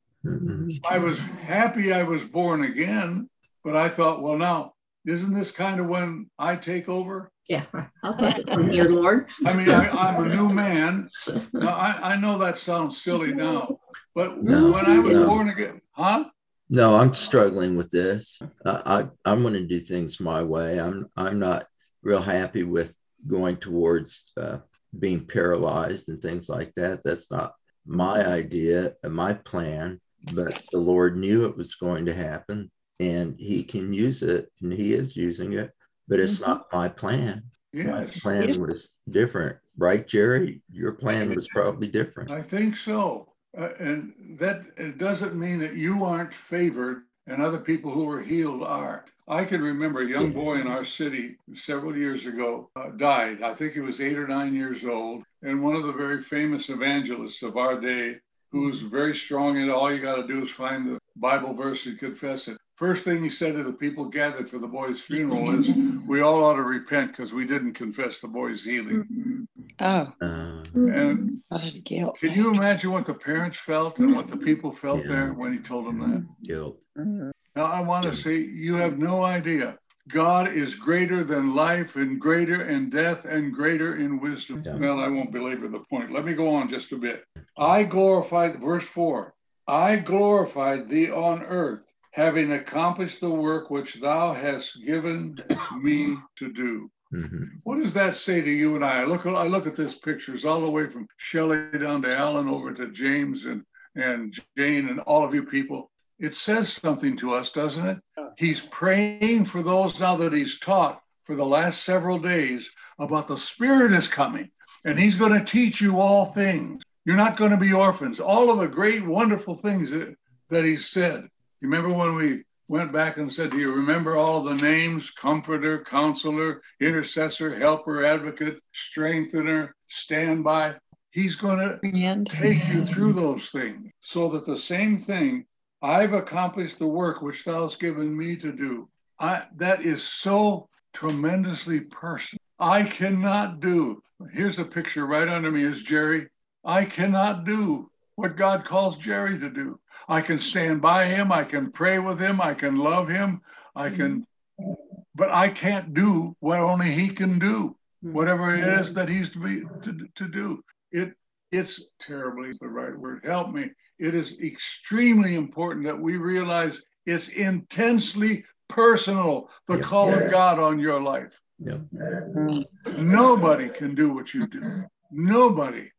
I was happy I was born again, but I thought, well, now, isn't this kind of when I take over? Yeah, I'll take it from here, Lord. I mean, I, I'm a new man. Now, I, I know that sounds silly now, but No, when I was no. born again, huh? No, I'm struggling with this. I, I I'm going to do things my way. I'm I'm not real happy with going towards uh, being paralyzed and things like that. That's not my idea and my plan. But the Lord knew it was going to happen, and He can use it, and He is using it. But it's Mm-hmm. not my plan. My Yes, plan Yes. was different, right, Jerry? Your plan was probably different. I think so. Uh, and that it doesn't mean that you aren't favored and other people who were healed are. I can remember a young boy in our city several years ago uh, died. I think he was eight or nine years old. And one of the very famous evangelists of our day, who was very strong in all you got to do is find the Bible verse and confess it. First thing he said to the people gathered for the boy's funeral is, we all ought to repent because we didn't confess the boy's healing. Oh, Uh, And what a guilt. can you imagine what the parents felt and what the people felt Yeah. there when he told them that? guilt. Now, I want to say, you have no idea. God is greater than life and greater in death and greater in wisdom. Yeah. Well, I won't belabor the point. Let me go on just a bit. I glorified, verse four, I glorified thee on earth, having accomplished the work which thou hast given me to do. Mm-hmm. What does that say to you and I? I look, I look at this pictures all the way from Shelley down to Alan over to James and, and Jane and all of you people. It says something to us, doesn't it? He's praying for those now that he's taught for the last several days about the Spirit is coming and he's going to teach you all things. You're not going to be orphans. All of the great, wonderful things that, that he said. You remember when we went back and said, do you remember all the names? Comforter, counselor, intercessor, helper, advocate, strengthener, standby. He's going to take you through those things so that the same thing, I've accomplished the work which thou hast given me to do. I, that is so tremendously personal. I cannot do, here's a picture right under me is Jerry. I cannot do what God calls Jerry to do. I can stand by him. I can pray with him. I can love him. I can, but I can't do what only he can do, whatever it is that he's to be to, to do. It it's terribly the right word. Help me. It is extremely important that we realize it's intensely personal, the yeah. call yeah. of God on your life. Yeah. Nobody can do what you do. Nobody.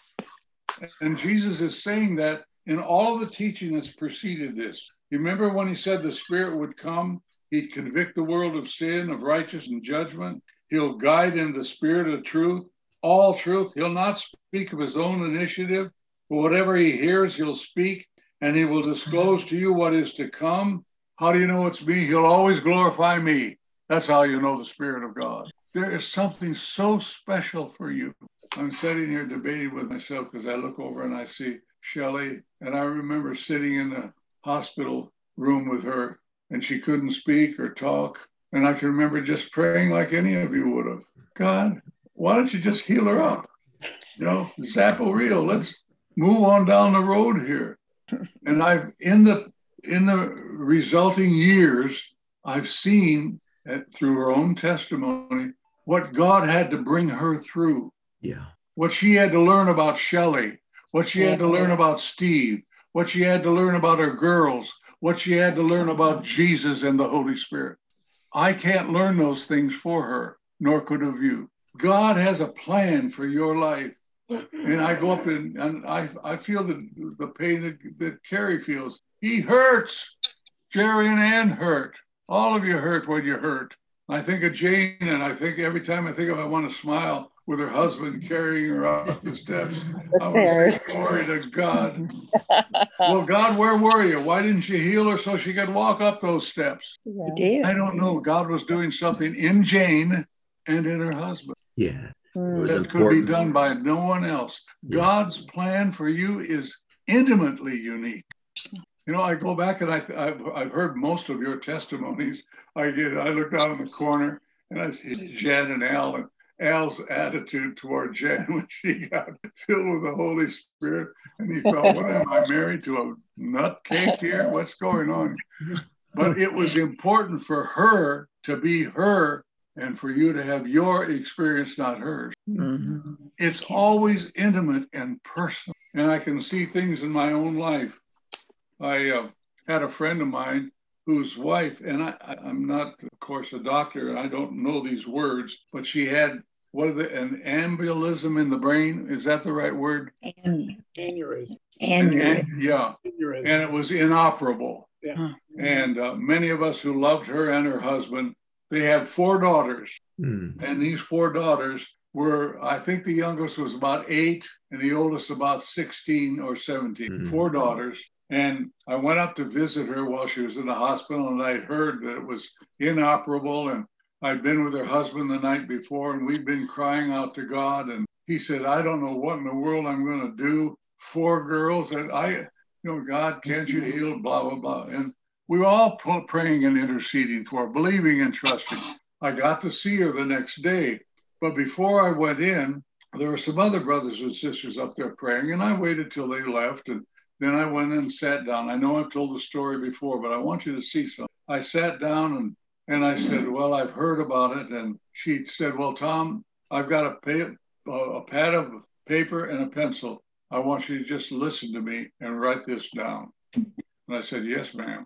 And Jesus is saying that in all the teaching that's preceded this. You remember when he said the Spirit would come, he'd convict the world of sin, of righteousness and judgment. He'll guide in the spirit of truth, all truth. He'll not speak of his own initiative, but whatever he hears, he'll speak, and he will disclose to you what is to come. How do you know it's me? He'll always glorify me. That's how you know the Spirit of God. There is something so special for you. I'm sitting here debating with myself because I look over and I see Shelley, and I remember sitting in the hospital room with her, and she couldn't speak or talk. And I can remember just praying like any of you would have. God, why don't you just heal her up? You know, Zappo-Real, let's move on down the road here. And I've, in the, in the resulting years, I've seen through her own testimony what God had to bring her through. Yeah. What she had to learn about Shelley, what she had to learn about Steve, what she had to learn about her girls, what she had to learn about Jesus and the Holy Spirit. I can't learn those things for her, nor could have you. God has a plan for your life. And I go up and, and I, I feel the, the pain that, that Carrie feels. He hurts. Jerry and Ann hurt. All of you hurt when you hurt. I think of Jane, and I think every time I think of her, I want to smile with her husband carrying her up the steps. The I want to stairs. say, glory to God. Well, God, where were you? Why didn't you heal her so she could walk up those steps? You did. I don't know. God was doing something in Jane and in her husband. Yeah. It was That important. could be done by no one else. Yeah. God's plan for you is intimately unique. You know, I go back and I, I've, I've heard most of your testimonies. I get, I look down in the corner and I see Jan and Al, and Al's attitude toward Jan when she got filled with the Holy Spirit, and he thought, "What am I married to a nutcake here? What's going on?" But it was important for her to be her, and for you to have your experience, not hers. Mm-hmm. It's always intimate and personal, and I can see things in my own life. I uh, had a friend of mine whose wife, and I, I, I'm not, of course, a doctor, and I don't know these words, but she had what are the, an embolism in the brain. Is that the right word? And Aneurysm. and And, yeah, Aneurysm. and it was inoperable. Yeah. And uh, many of us who loved her and her husband, they had four daughters. Mm. And these four daughters were, I think the youngest was about eight and the oldest about sixteen or seventeen, Mm. four daughters. And I went up to visit her while she was in the hospital, and I'd heard that it was inoperable. And I'd been with her husband the night before, and we'd been crying out to God. And he said, "I don't know what in the world I'm going to do. Four girls, and I, you know, God, can't you heal?" Blah, blah, blah. And we were all praying and interceding for her, believing and trusting. I got to see her the next day. But before I went in, there were some other brothers and sisters up there praying, and I waited till they left. And then I went in and sat down. I know I've told the story before, but I want you to see something. I sat down and, and I said, "Well, I've heard about it." And she said, "Well, Tom, I've got a, pa- a pad of paper and a pencil. I want you to just listen to me and write this down." And I said, "Yes, ma'am."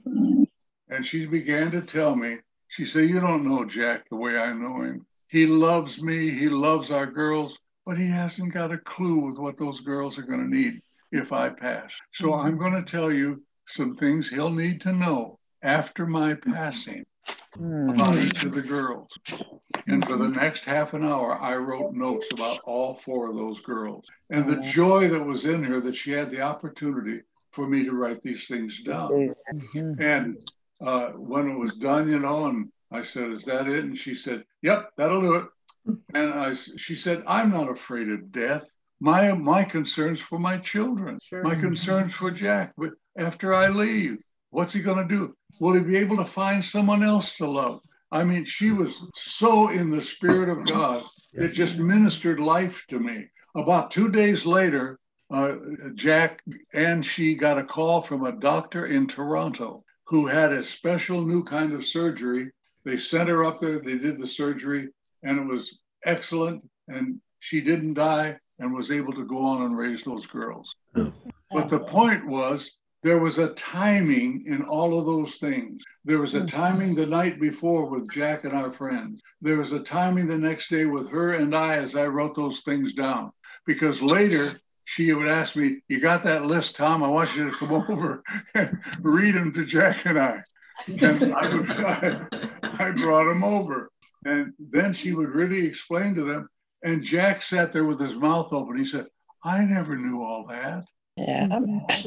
And she began to tell me, she said, "You don't know Jack the way I know him. He loves me, he loves our girls, but he hasn't got a clue with what those girls are going to need if I pass. So I'm going to tell you some things he'll need to know after my passing about each of the girls." And for the next half an hour, I wrote notes about all four of those girls. And the joy that was in her that she had the opportunity for me to write these things down. And uh, when it was done, you know, and I said, is that it? And she said, yep, that'll do it. And I, she said, I'm not afraid of death. My, my concern's for my children. Sure. My concern's for Jack. But after I leave, what's he going to do? Will he be able to find someone else to love? I mean, she was so in the Spirit of God. It just ministered life to me. About two days later, uh, Jack and she got a call from a doctor in Toronto who had a special new kind of surgery. They sent her up there, they did the surgery, and it was excellent. And she didn't die and was able to go on and raise those girls. Oh. But the point was, there was a timing in all of those things. There was a timing the night before with Jack and our friends. There was a timing the next day with her and I as I wrote those things down. Because later, she would ask me, you got that list, Tom? I want you to come over and read them to Jack and I. And I, would, I, I brought them over. And then she would really explain to them. And Jack sat there with his mouth open. He said, I never knew all that. Yeah.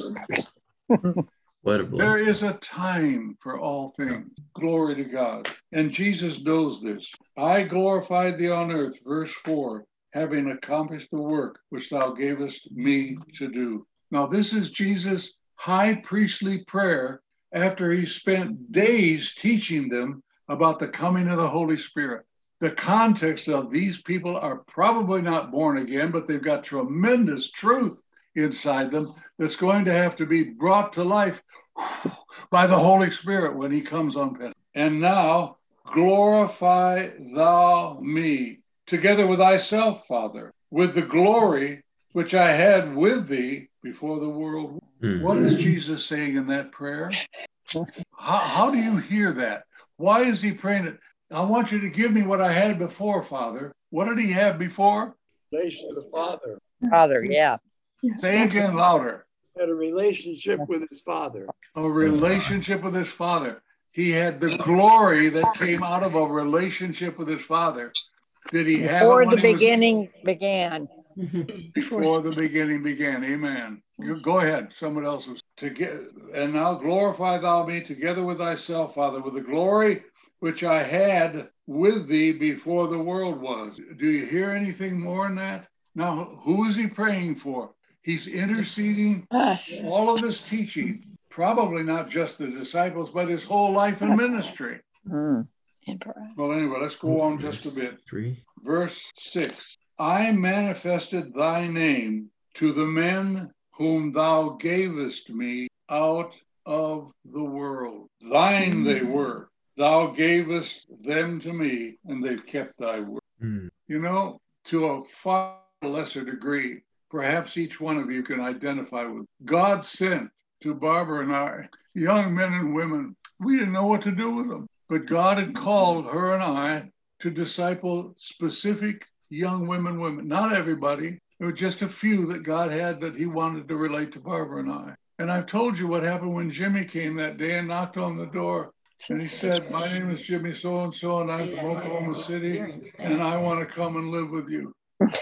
What a blessing. There is a time for all things. Glory to God. And Jesus knows this. I glorified thee on earth, verse four, having accomplished the work which thou gavest me to do. Now, this is Jesus' high priestly prayer after he spent days teaching them about the coming of the Holy Spirit. The context of these people are probably not born again, but they've got tremendous truth inside them that's going to have to be brought to life by the Holy Spirit when he comes on Pentecost. And now glorify thou me together with thyself, Father, with the glory which I had with thee before the world. Mm-hmm. What is Jesus saying in that prayer? How, how do you hear that? Why is he praying it? I want you to give me what I had before, Father. What did he have before? Relation to the Father. Father, yeah. Say again louder. Had a relationship with his Father. A relationship with his Father. He had the glory that came out of a relationship with his Father. Did he have Before it when the he was- beginning began. Before the beginning began. Amen. You, go ahead. Someone else was to get. And now glorify thou me together with thyself, Father, with the glory which I had with thee before the world was. Do you hear anything more than that? Now, who is he praying for? He's interceding Us. all of this teaching, probably not just the disciples, but his whole life and ministry. Mm. Well, anyway, let's go on just a bit. Three. Verse six. I manifested thy name to the men whom thou gavest me out of the world. Thine they were. Thou gavest them to me, and they've kept thy word. Mm. You know, to a far lesser degree, perhaps each one of you can identify with. God sent to Barbara and I, young men and women. We didn't know what to do with them, but God had called her and I to disciple specific young women, women, not everybody. There were just a few that God had that he wanted to relate to Barbara and I. And I've told you what happened when Jimmy came that day and knocked on the door. And he said, my name is Jimmy so-and-so, and I'm from Oklahoma City, and I want to come and live with you.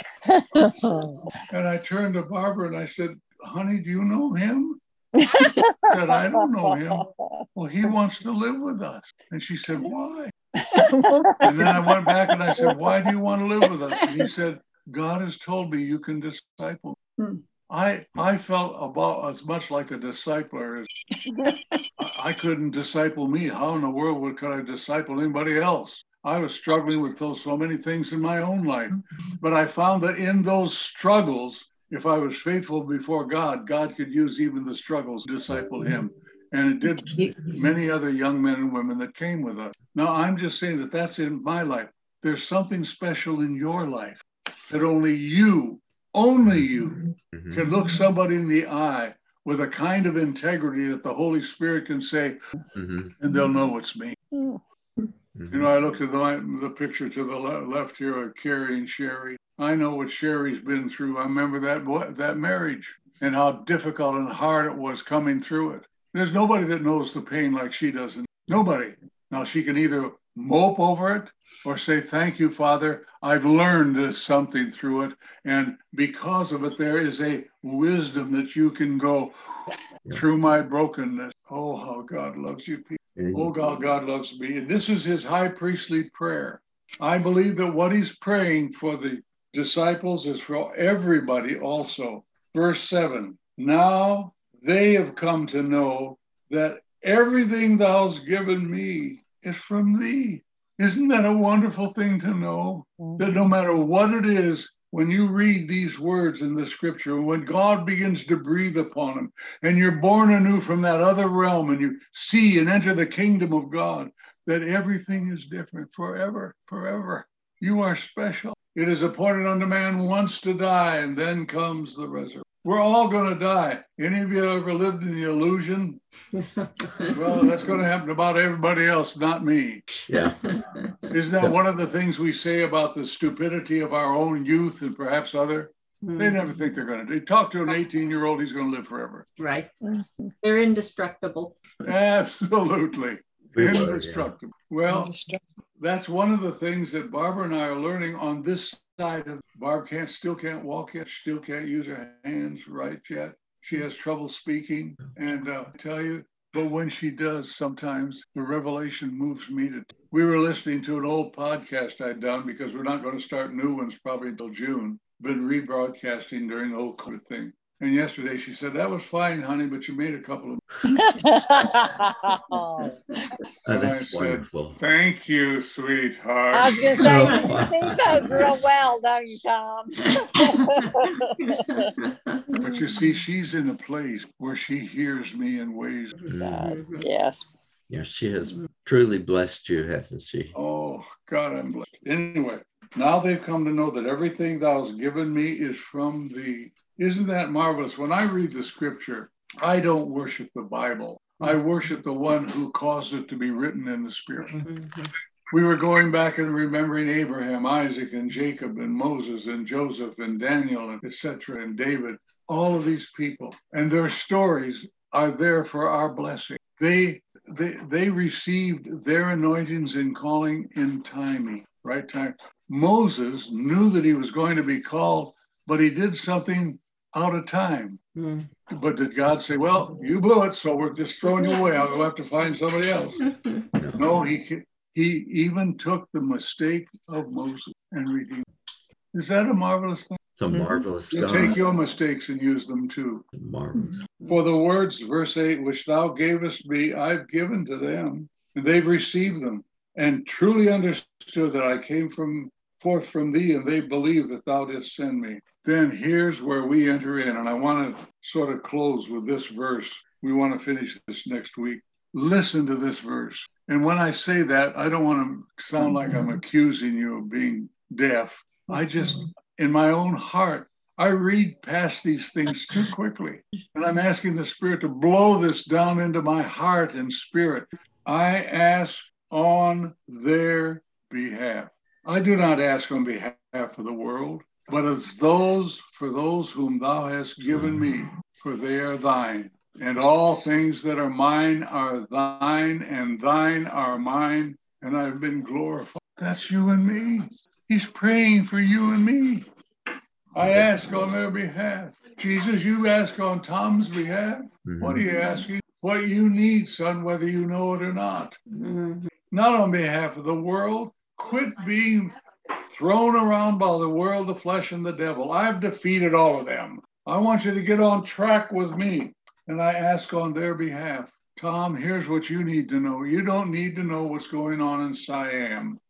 And I turned to Barbara and I said, honey, do you know him? She said, I don't know him. Well, he wants to live with us. And she said, why? And then I went back and I said, why do you want to live with us? And he said, God has told me you can disciple. Hmm. I I felt about as much like a discipler as I, I couldn't disciple me. How in the world would, could I disciple anybody else? I was struggling with those so many things in my own life. But I found that in those struggles, if I was faithful before God, God could use even the struggles to disciple him. And it did many other young men and women that came with us. Now, I'm just saying that that's in my life. There's something special in your life that only you, only you mm-hmm. can look somebody in the eye with a kind of integrity that the Holy Spirit can say, mm-hmm. and they'll know it's me. Mm-hmm. You know, I looked at the, the picture to the le- left here of Carrie and Sherry. I know what Sherry's been through. I remember that that marriage and how difficult and hard it was coming through it. There's nobody that knows the pain like she doesn't. Nobody. Now, she can either mope over it or say, thank you, Father. I've learned something through it. And because of it, there is a wisdom that you can go through my brokenness. Oh, how God loves you people. Oh, God, God loves me. And this is his high priestly prayer. I believe that what he's praying for the disciples is for everybody also. Verse seven, now they have come to know that everything thou hast given me is from thee. Isn't that a wonderful thing to know? That no matter what it is, when you read these words in the scripture, when God begins to breathe upon them, and you're born anew from that other realm, and you see and enter the kingdom of God, that everything is different forever, forever. You are special. It is appointed unto man once to die, and then comes the resurrection. We're all going to die. Any of you ever lived in the illusion? Well, that's going to happen to about everybody else, not me. Yeah. Isn't that one of the things we say about the stupidity of our own youth and perhaps other? They never think they're going to do. Talk to an eighteen-year-old, he's going to live forever. Right. They're indestructible. Absolutely. We were, Indestructible. Well, that's one of the things that Barbara and I are learning on this side of. Barb can't, still can't walk yet, still can't use her hands right yet. She has trouble speaking. And uh, I tell you, but when she does, sometimes the revelation moves me to. We were listening to an old podcast I'd done because we're not going to start new ones probably until June. Been rebroadcasting during the whole COVID thing. And yesterday she said, that was fine, honey, but you made a couple of. Oh, And I that's said, wonderful. thank you, sweetheart. I was going to say, you speak those real well, don't you, Tom? But you see, she's in a place where she hears me in ways. Yes, yes. Yeah, she has truly blessed you, hasn't she? Oh, God, I'm blessed. Anyway, now they've come to know that everything thou hast given me is from thee. Isn't that marvelous? When I read the scripture, I don't worship the Bible. I worship the one who caused it to be written in the Spirit. We were going back and remembering Abraham, Isaac, and Jacob, and Moses, and Joseph, and Daniel, and et cetera, and David, all of these people. And their stories are there for our blessing. They, they, they received their anointings and calling in timing, right time. Moses knew that he was going to be called, but he did something out of time. Mm. But did God say, well, you blew it, so we're just throwing you away. I'll go have to find somebody else. No, he he even took the mistake of Moses and redeemed. Is that a marvelous thing? It's a marvelous You God. take your mistakes and use them too. Marvelous. For the words, verse eight, which thou gavest me, I've given to them, and they've received them, and truly understood that I came from forth from thee, and they believe that thou didst send me. Then here's where we enter in, and I want to sort of close with this verse. We want to finish this next week. Listen to this verse. And when I say that, I don't want to sound like I'm accusing you of being deaf. I just, in my own heart, I read past these things too quickly. And I'm asking the Spirit to blow this down into my heart and spirit. I ask on their behalf. I do not ask on behalf of the world, but as those for those whom thou hast given me, for they are thine. And all things that are mine are thine, and thine are mine, and I've been glorified. That's you and me. He's praying for you and me. I ask on their behalf. Jesus, you ask on Tom's behalf. Mm-hmm. What are you asking? What you need, son, whether you know it or not. Mm-hmm. Not on behalf of the world. Quit being thrown around by the world, the flesh, and the devil. I've defeated all of them. I want you to get on track with me. And I ask on their behalf. Tom, here's what you need to know. You don't need to know what's going on in Siam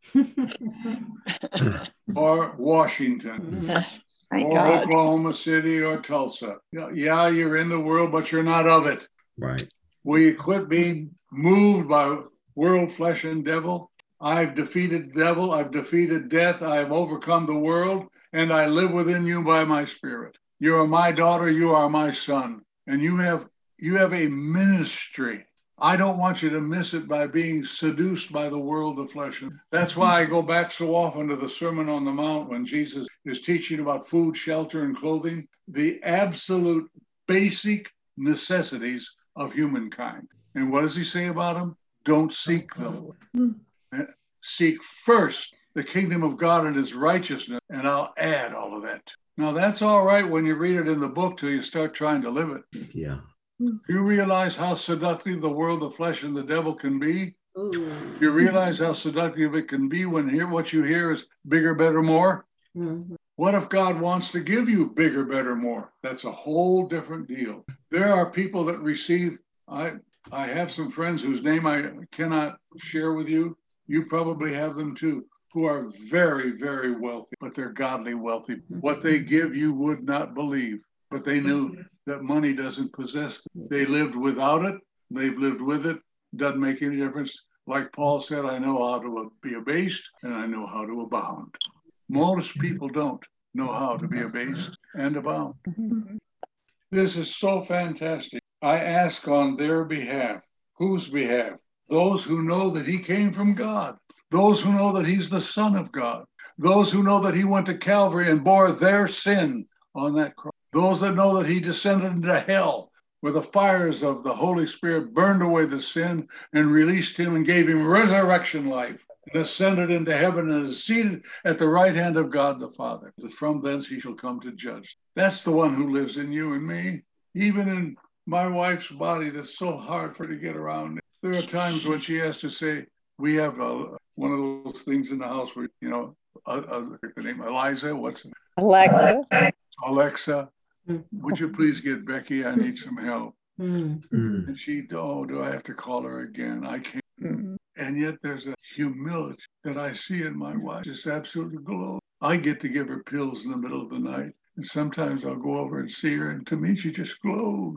or Washington My or God. Oklahoma City or Tulsa. Yeah, you're in the world, but you're not of it. Right. Will you quit being moved by world, flesh, and devil? I've defeated devil. I've defeated death. I have overcome the world, and I live within you by my spirit. You are my daughter. You are my son. And you have you have a ministry. I don't want you to miss it by being seduced by the world of flesh. That's why I go back so often to the Sermon on the Mount when Jesus is teaching about food, shelter, and clothing, the absolute basic necessities of humankind. And what does he say about them? Don't seek them. Seek first the kingdom of God and his righteousness, and I'll add all of that. Now, that's all right when you read it in the book till you start trying to live it. Yeah. Do you realize how seductive the world, the flesh, and the devil can be? Ooh. Do you realize how seductive it can be when hear what you hear is bigger, better, more? Mm-hmm. What if God wants to give you bigger, better, more? That's a whole different deal. There are people that receive, I, I have some friends whose name I cannot share with you. You probably have them too, who are very, very wealthy, but they're godly wealthy. What they give you would not believe, but they knew that money doesn't possess them. They lived without it. They've lived with it. Doesn't make any difference. Like Paul said, I know how to be abased and I know how to abound. Most people don't know how to be abased and abound. This is so fantastic. I ask on their behalf. Whose behalf? Those who know that he came from God. Those who know that he's the Son of God. Those who know that he went to Calvary and bore their sin on that cross. Those that know that he descended into hell, where the fires of the Holy Spirit burned away the sin and released him and gave him resurrection life, and ascended into heaven and is seated at the right hand of God the Father. From thence he shall come to judge. That's the one who lives in you and me. Even in my wife's body that's so hard for her to get around. There are times when she has to say, we have a, one of those things in the house where, you know, uh, uh, the name Eliza, what's it? Alexa. Alexa, would you please get Becky? I need some help. Mm-hmm. And she, oh, do I have to call her again? I can't. Mm-hmm. And yet there's a humility that I see in my wife. Just absolutely glow. I get to give her pills in the middle of the night. And sometimes I'll go over and see her. And to me, she just glows.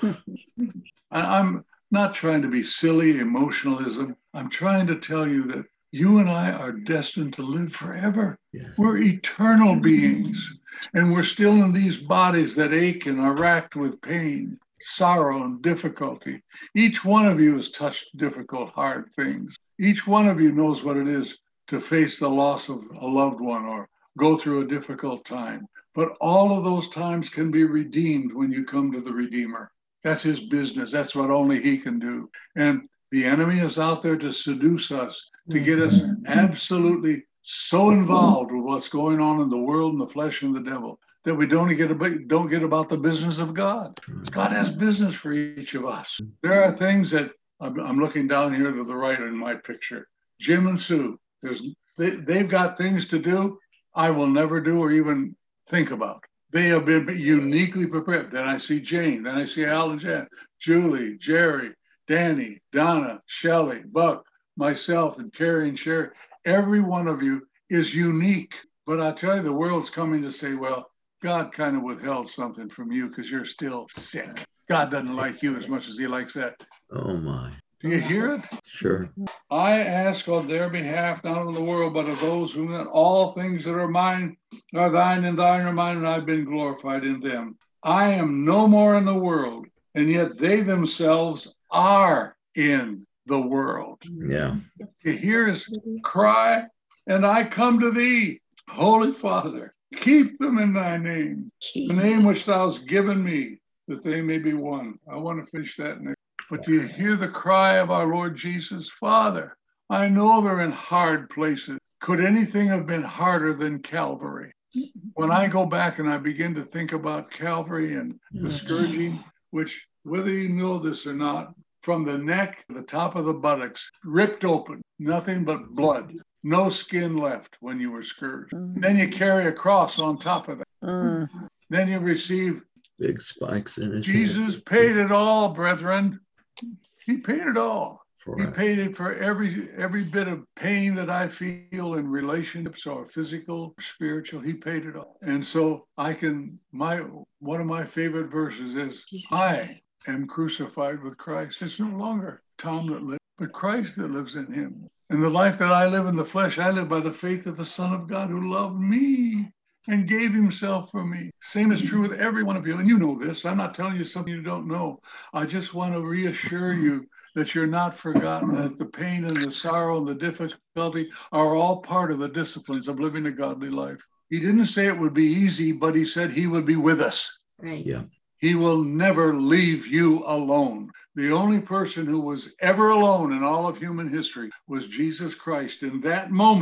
I'm not trying to be silly emotionalism. I'm trying to tell you that you and I are destined to live forever. Yes. We're eternal beings. And we're still in these bodies that ache and are racked with pain, sorrow, and difficulty. Each one of you has touched difficult, hard things. Each one of you knows what it is to face the loss of a loved one or go through a difficult time. But all of those times can be redeemed when you come to the Redeemer. That's his business. That's what only he can do. And the enemy is out there to seduce us, to get us absolutely so involved with what's going on in the world and the flesh and the devil that we don't get about, don't get about the business of God. God has business for each of us. There are things that I'm, I'm looking down here to the right in my picture. Jim and Sue, there's, they, they've got things to do I will never do or even think about. They have been uniquely prepared. Then I see Jane. Then I see Al and Jen, Julie, Jerry, Danny, Donna, Shelley, Buck, myself, and Carrie and Sherry. Every one of you is unique. But I tell you, the world's coming to say, well, God kind of withheld something from you because you're still sick. God doesn't like you as much as he likes that. Oh, my. Do you hear it? Sure. I ask on their behalf, not of the world, but of those who know all things that are mine are thine, and thine are mine, and I've been glorified in them. I am no more in the world, and yet they themselves are in the world. Yeah. You hear his cry, and I come to thee, Holy Father, keep them in thy name, the name which thou hast given me, that they may be one. I want to finish that next. But do you hear the cry of our Lord Jesus? Father, I know they're in hard places. Could anything have been harder than Calvary? When I go back and I begin to think about Calvary and the scourging, which, whether you know this or not, from the neck to the top of the buttocks, ripped open, nothing but blood, no skin left when you were scourged. Mm. Then you carry a cross on top of that. Mm. Then you receive big spikes in his Jesus head. Paid it all, brethren. He paid it all. For he paid it for every every bit of pain that I feel in relationships or physical, or spiritual. He paid it all. And so I can, my one of my favorite verses is, I am crucified with Christ. It's no longer Tom that lives, but Christ that lives in him. And the life that I live in the flesh, I live by the faith of the Son of God who loved me and gave himself for me. Same is true with every one of you. And you know this. I'm not telling you something you don't know. I just want to reassure you that you're not forgotten, that the pain and the sorrow and the difficulty are all part of the disciplines of living a godly life. He didn't say it would be easy, but he said he would be with us. Right. Yeah. He will never leave you alone. The only person who was ever alone in all of human history was Jesus Christ. In that moment,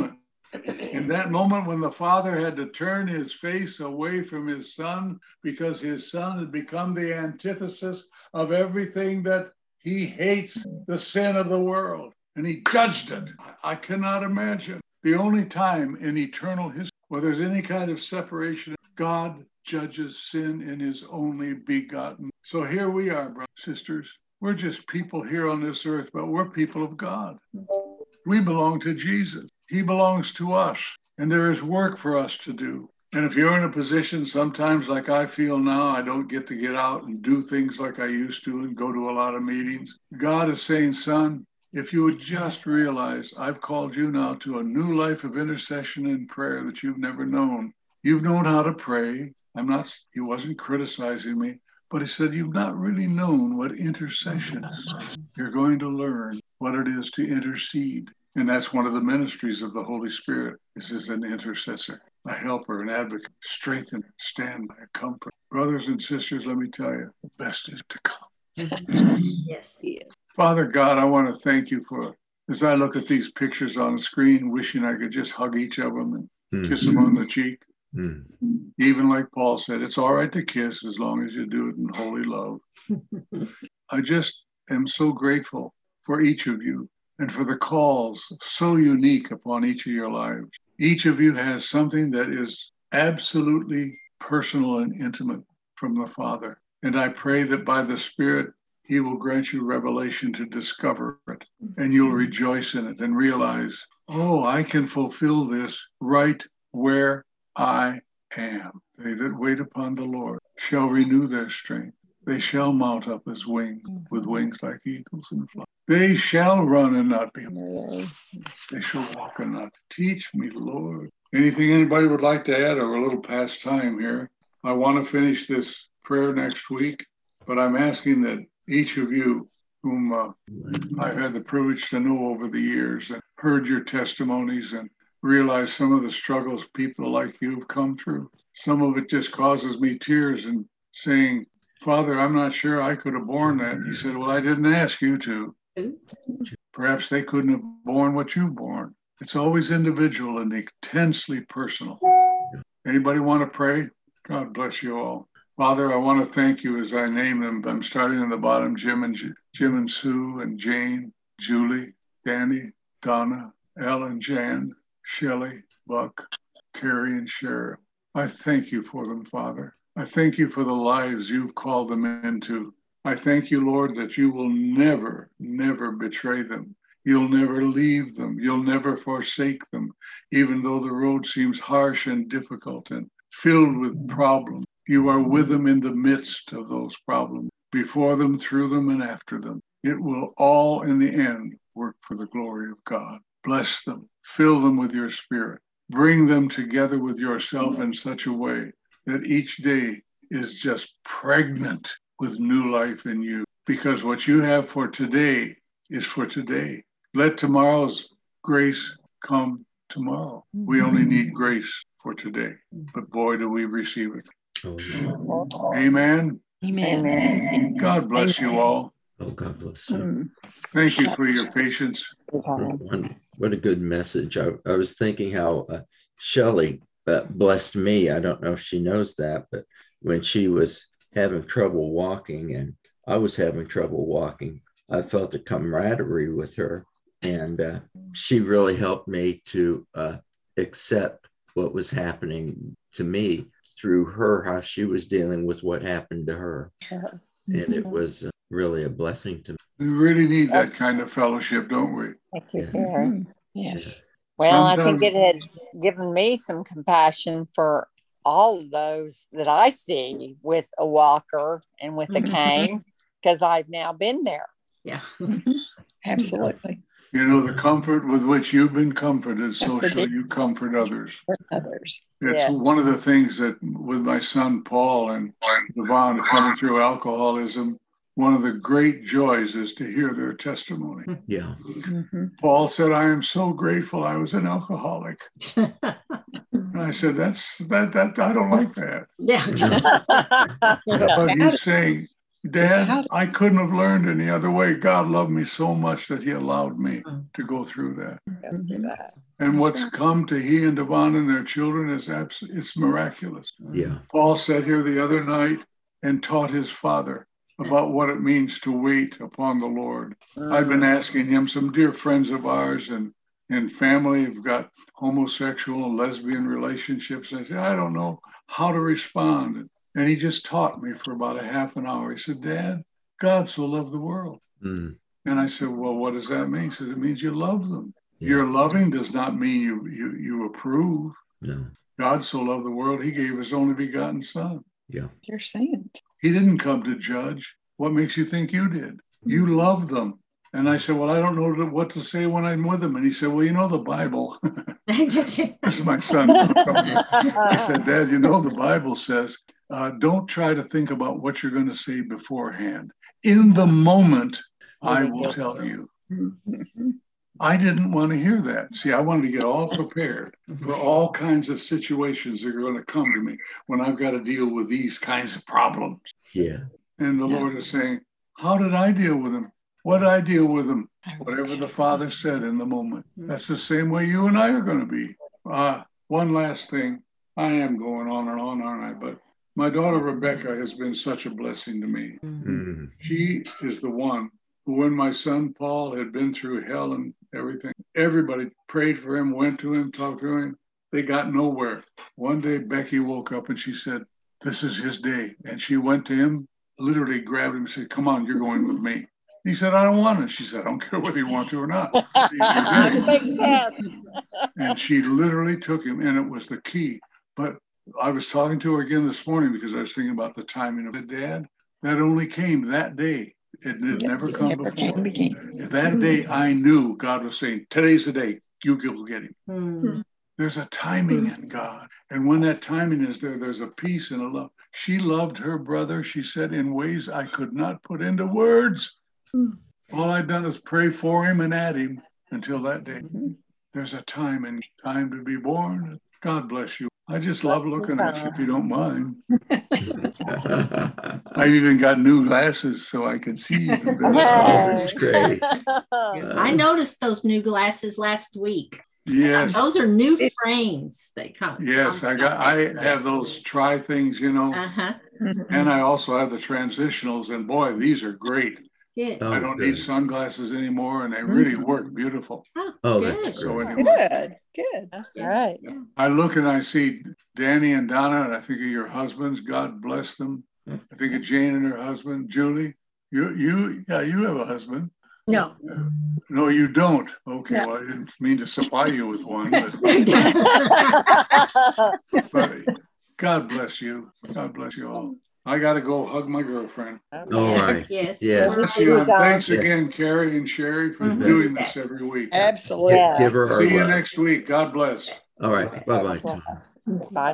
In that moment when the father had to turn his face away from his son because his son had become the antithesis of everything that he hates, the sin of the world, and he judged it. I cannot imagine the only time in eternal history where there's any kind of separation, God judges sin in his only begotten. So here we are, brothers and sisters. We're just people here on this earth, but we're people of God. We belong to Jesus. He belongs to us, and there is work for us to do. And if you're in a position sometimes like I feel now, I don't get to get out and do things like I used to and go to a lot of meetings. God is saying, son, if you would just realize I've called you now to a new life of intercession and prayer that you've never known. You've known how to pray. I'm not, he wasn't criticizing me, but he said, you've not really known what intercession is. You're going to learn what it is to intercede. And that's one of the ministries of the Holy Spirit. This is an intercessor, a helper, an advocate, strengthener, stand by, a comfort. Brothers and sisters, let me tell you, the best is to come. Yes, he is. Father God, I want to thank you for, as I look at these pictures on the screen, wishing I could just hug each of them and mm. kiss them on the cheek. Mm. Even like Paul said, it's all right to kiss as long as you do it in holy love. I just am so grateful for each of you and for the calls so unique upon each of your lives. Each of you has something that is absolutely personal and intimate from the Father. And I pray that by the Spirit, he will grant you revelation to discover it. And you'll rejoice in it and realize, oh, I can fulfill this right where I am. They that wait upon the Lord shall renew their strength. They shall mount up as wings, with wings like eagles and fly. They shall run and not be weary. They shall walk and not. Teach me, Lord. Anything anybody would like to add, or a little past time here? I want to finish this prayer next week, but I'm asking that each of you, whom uh, I've had the privilege to know over the years and heard your testimonies and realize some of the struggles people like you have come through. Some of it just causes me tears and saying, Father, I'm not sure I could have borne that. And he said, well, I didn't ask you to. Perhaps they couldn't have borne what you've borne. It's always individual and intensely personal. Anybody want to pray? God bless you all. Father, I want to thank you as I name them. I'm starting in the bottom, Jim and Jim and Sue and Jane, Julie, Danny, Donna, Ellen, Jan, Shelley, Buck, Carrie, and Sheriff. I thank you for them, Father. I thank you for the lives you've called them into. I thank you, Lord, that you will never, never betray them. You'll never leave them. You'll never forsake them, even though the road seems harsh and difficult and filled with problems. You are with them in the midst of those problems, before them, through them, and after them. It will all, in the end, work for the glory of God. Bless them. Fill them with your Spirit. Bring them together with yourself in such a way that each day is just pregnant with new life in you. Because what you have for today is for today. Let tomorrow's grace come tomorrow. We only need grace for today. But boy, do we receive it. Oh, Amen. Amen. Amen. God bless Amen. you all. oh, God bless you. Thank you for your patience. What what a good message. I, I was thinking how uh, Shelley uh, blessed me. I don't know if she knows that, but when she was having trouble walking and I was having trouble walking, I felt a camaraderie with her. And uh, she really helped me to uh, accept what was happening to me through her, how she was dealing with what happened to her. And it was uh, really a blessing to me. We really need that kind of fellowship, don't we? Thank you, Yeah. Karen. Yes. Well, I think Sometimes- it has given me some compassion for all of those that I see with a walker and with a cane, because I've now been there. Yeah. Absolutely. You know, the comfort with which you've been comforted, so shall you comfort others. For others. It's Yes. one of the things that with my son Paul and Yvonne coming through alcoholism, one of the great joys is to hear their testimony. Yeah. Mhm. Paul said, I am so grateful I was an alcoholic. And I said, that's that that I don't like that. Yeah. But he's saying Dad, I couldn't have learned any other way. God loved me so much that he allowed me to go through that. And what's come to he and Devon and their children is absolutely, it's miraculous. Yeah. Paul sat here the other night and taught his father about what it means to wait upon the Lord. I've been asking him, some dear friends of ours and, and family have got homosexual and lesbian relationships. And I said, I don't know how to respond. And he just taught me for about a half an hour. He said, Dad, God so loved the world. Mm. And I said, well, what does that mean? He said, it means you love them. Yeah. Your loving does not mean you, you, you approve. No. God so loved the world, he gave his only begotten son. Yeah. You're saying. He didn't come to judge. What makes you think you did? You love them. And I said, well, I don't know what to say when I'm with them. And he said, well, you know the Bible. This is my son. He said, Dad, you know the Bible says, uh, don't try to think about what you're going to say beforehand. In the moment, I will tell you. I didn't want to hear that. See, I wanted to get all prepared for all kinds of situations that are going to come to me when I've got to deal with these kinds of problems. Yeah. And the Lord is saying, how did I deal with them? What did I deal with them? Whatever the Father said in the moment. That's the same way you and I are going to be. Uh, one last thing. I am going on and on, aren't I? But my daughter Rebecca has been such a blessing to me. Mm. She is the one who, when my son Paul had been through hell and everything, everybody prayed for him, went to him, talked to him. They got nowhere. One day Becky woke up and she said, this is his day. And she went to him, literally grabbed him and said, come on, you're going with me. He said, I don't want it. She said, I don't care whether you want to or not. And she literally took him, and it was the key. But I was talking to her again this morning because I was thinking about the timing of it. Dad, that only came that day. It had never come never before. came That day I knew God was saying, today's the day. You go get him. Hmm. There's a timing in God. And when that timing is there, there's a peace and a love. She loved her brother, she said, in ways I could not put into words. All I've done is pray for him and at him until that day. There's a time and time to be born. God bless you. I just love looking at you, if you don't mind. I've even got new glasses so I can see even better. Oh, that's great. I noticed those new glasses last week. Yes. Those are new frames. They come. Yes, I got. I have those tri things, you know, Uh-huh. and I also have the transitionals. And boy, these are great. Good. Oh, I don't good. need sunglasses anymore, and they really work beautiful. Oh, Oh, good. that's So great. anyway, Good, good. That's right. I look and I see Danny and Donna, and I think of your husbands. God bless them. I think of Jane and her husband, Julie. You, you, yeah, you have a husband. No. No, you don't. Okay, No. well, I didn't mean to supply you with one, but, but God bless you. God bless you all. I got to go hug my girlfriend. All right. Yes. Yes. Bless you, and thanks Yes. again, Carrie and Sherry, for Mhm. doing this every week. Absolutely. Give, give her our See you love. next week. God bless. All right. Bye-bye. Bye.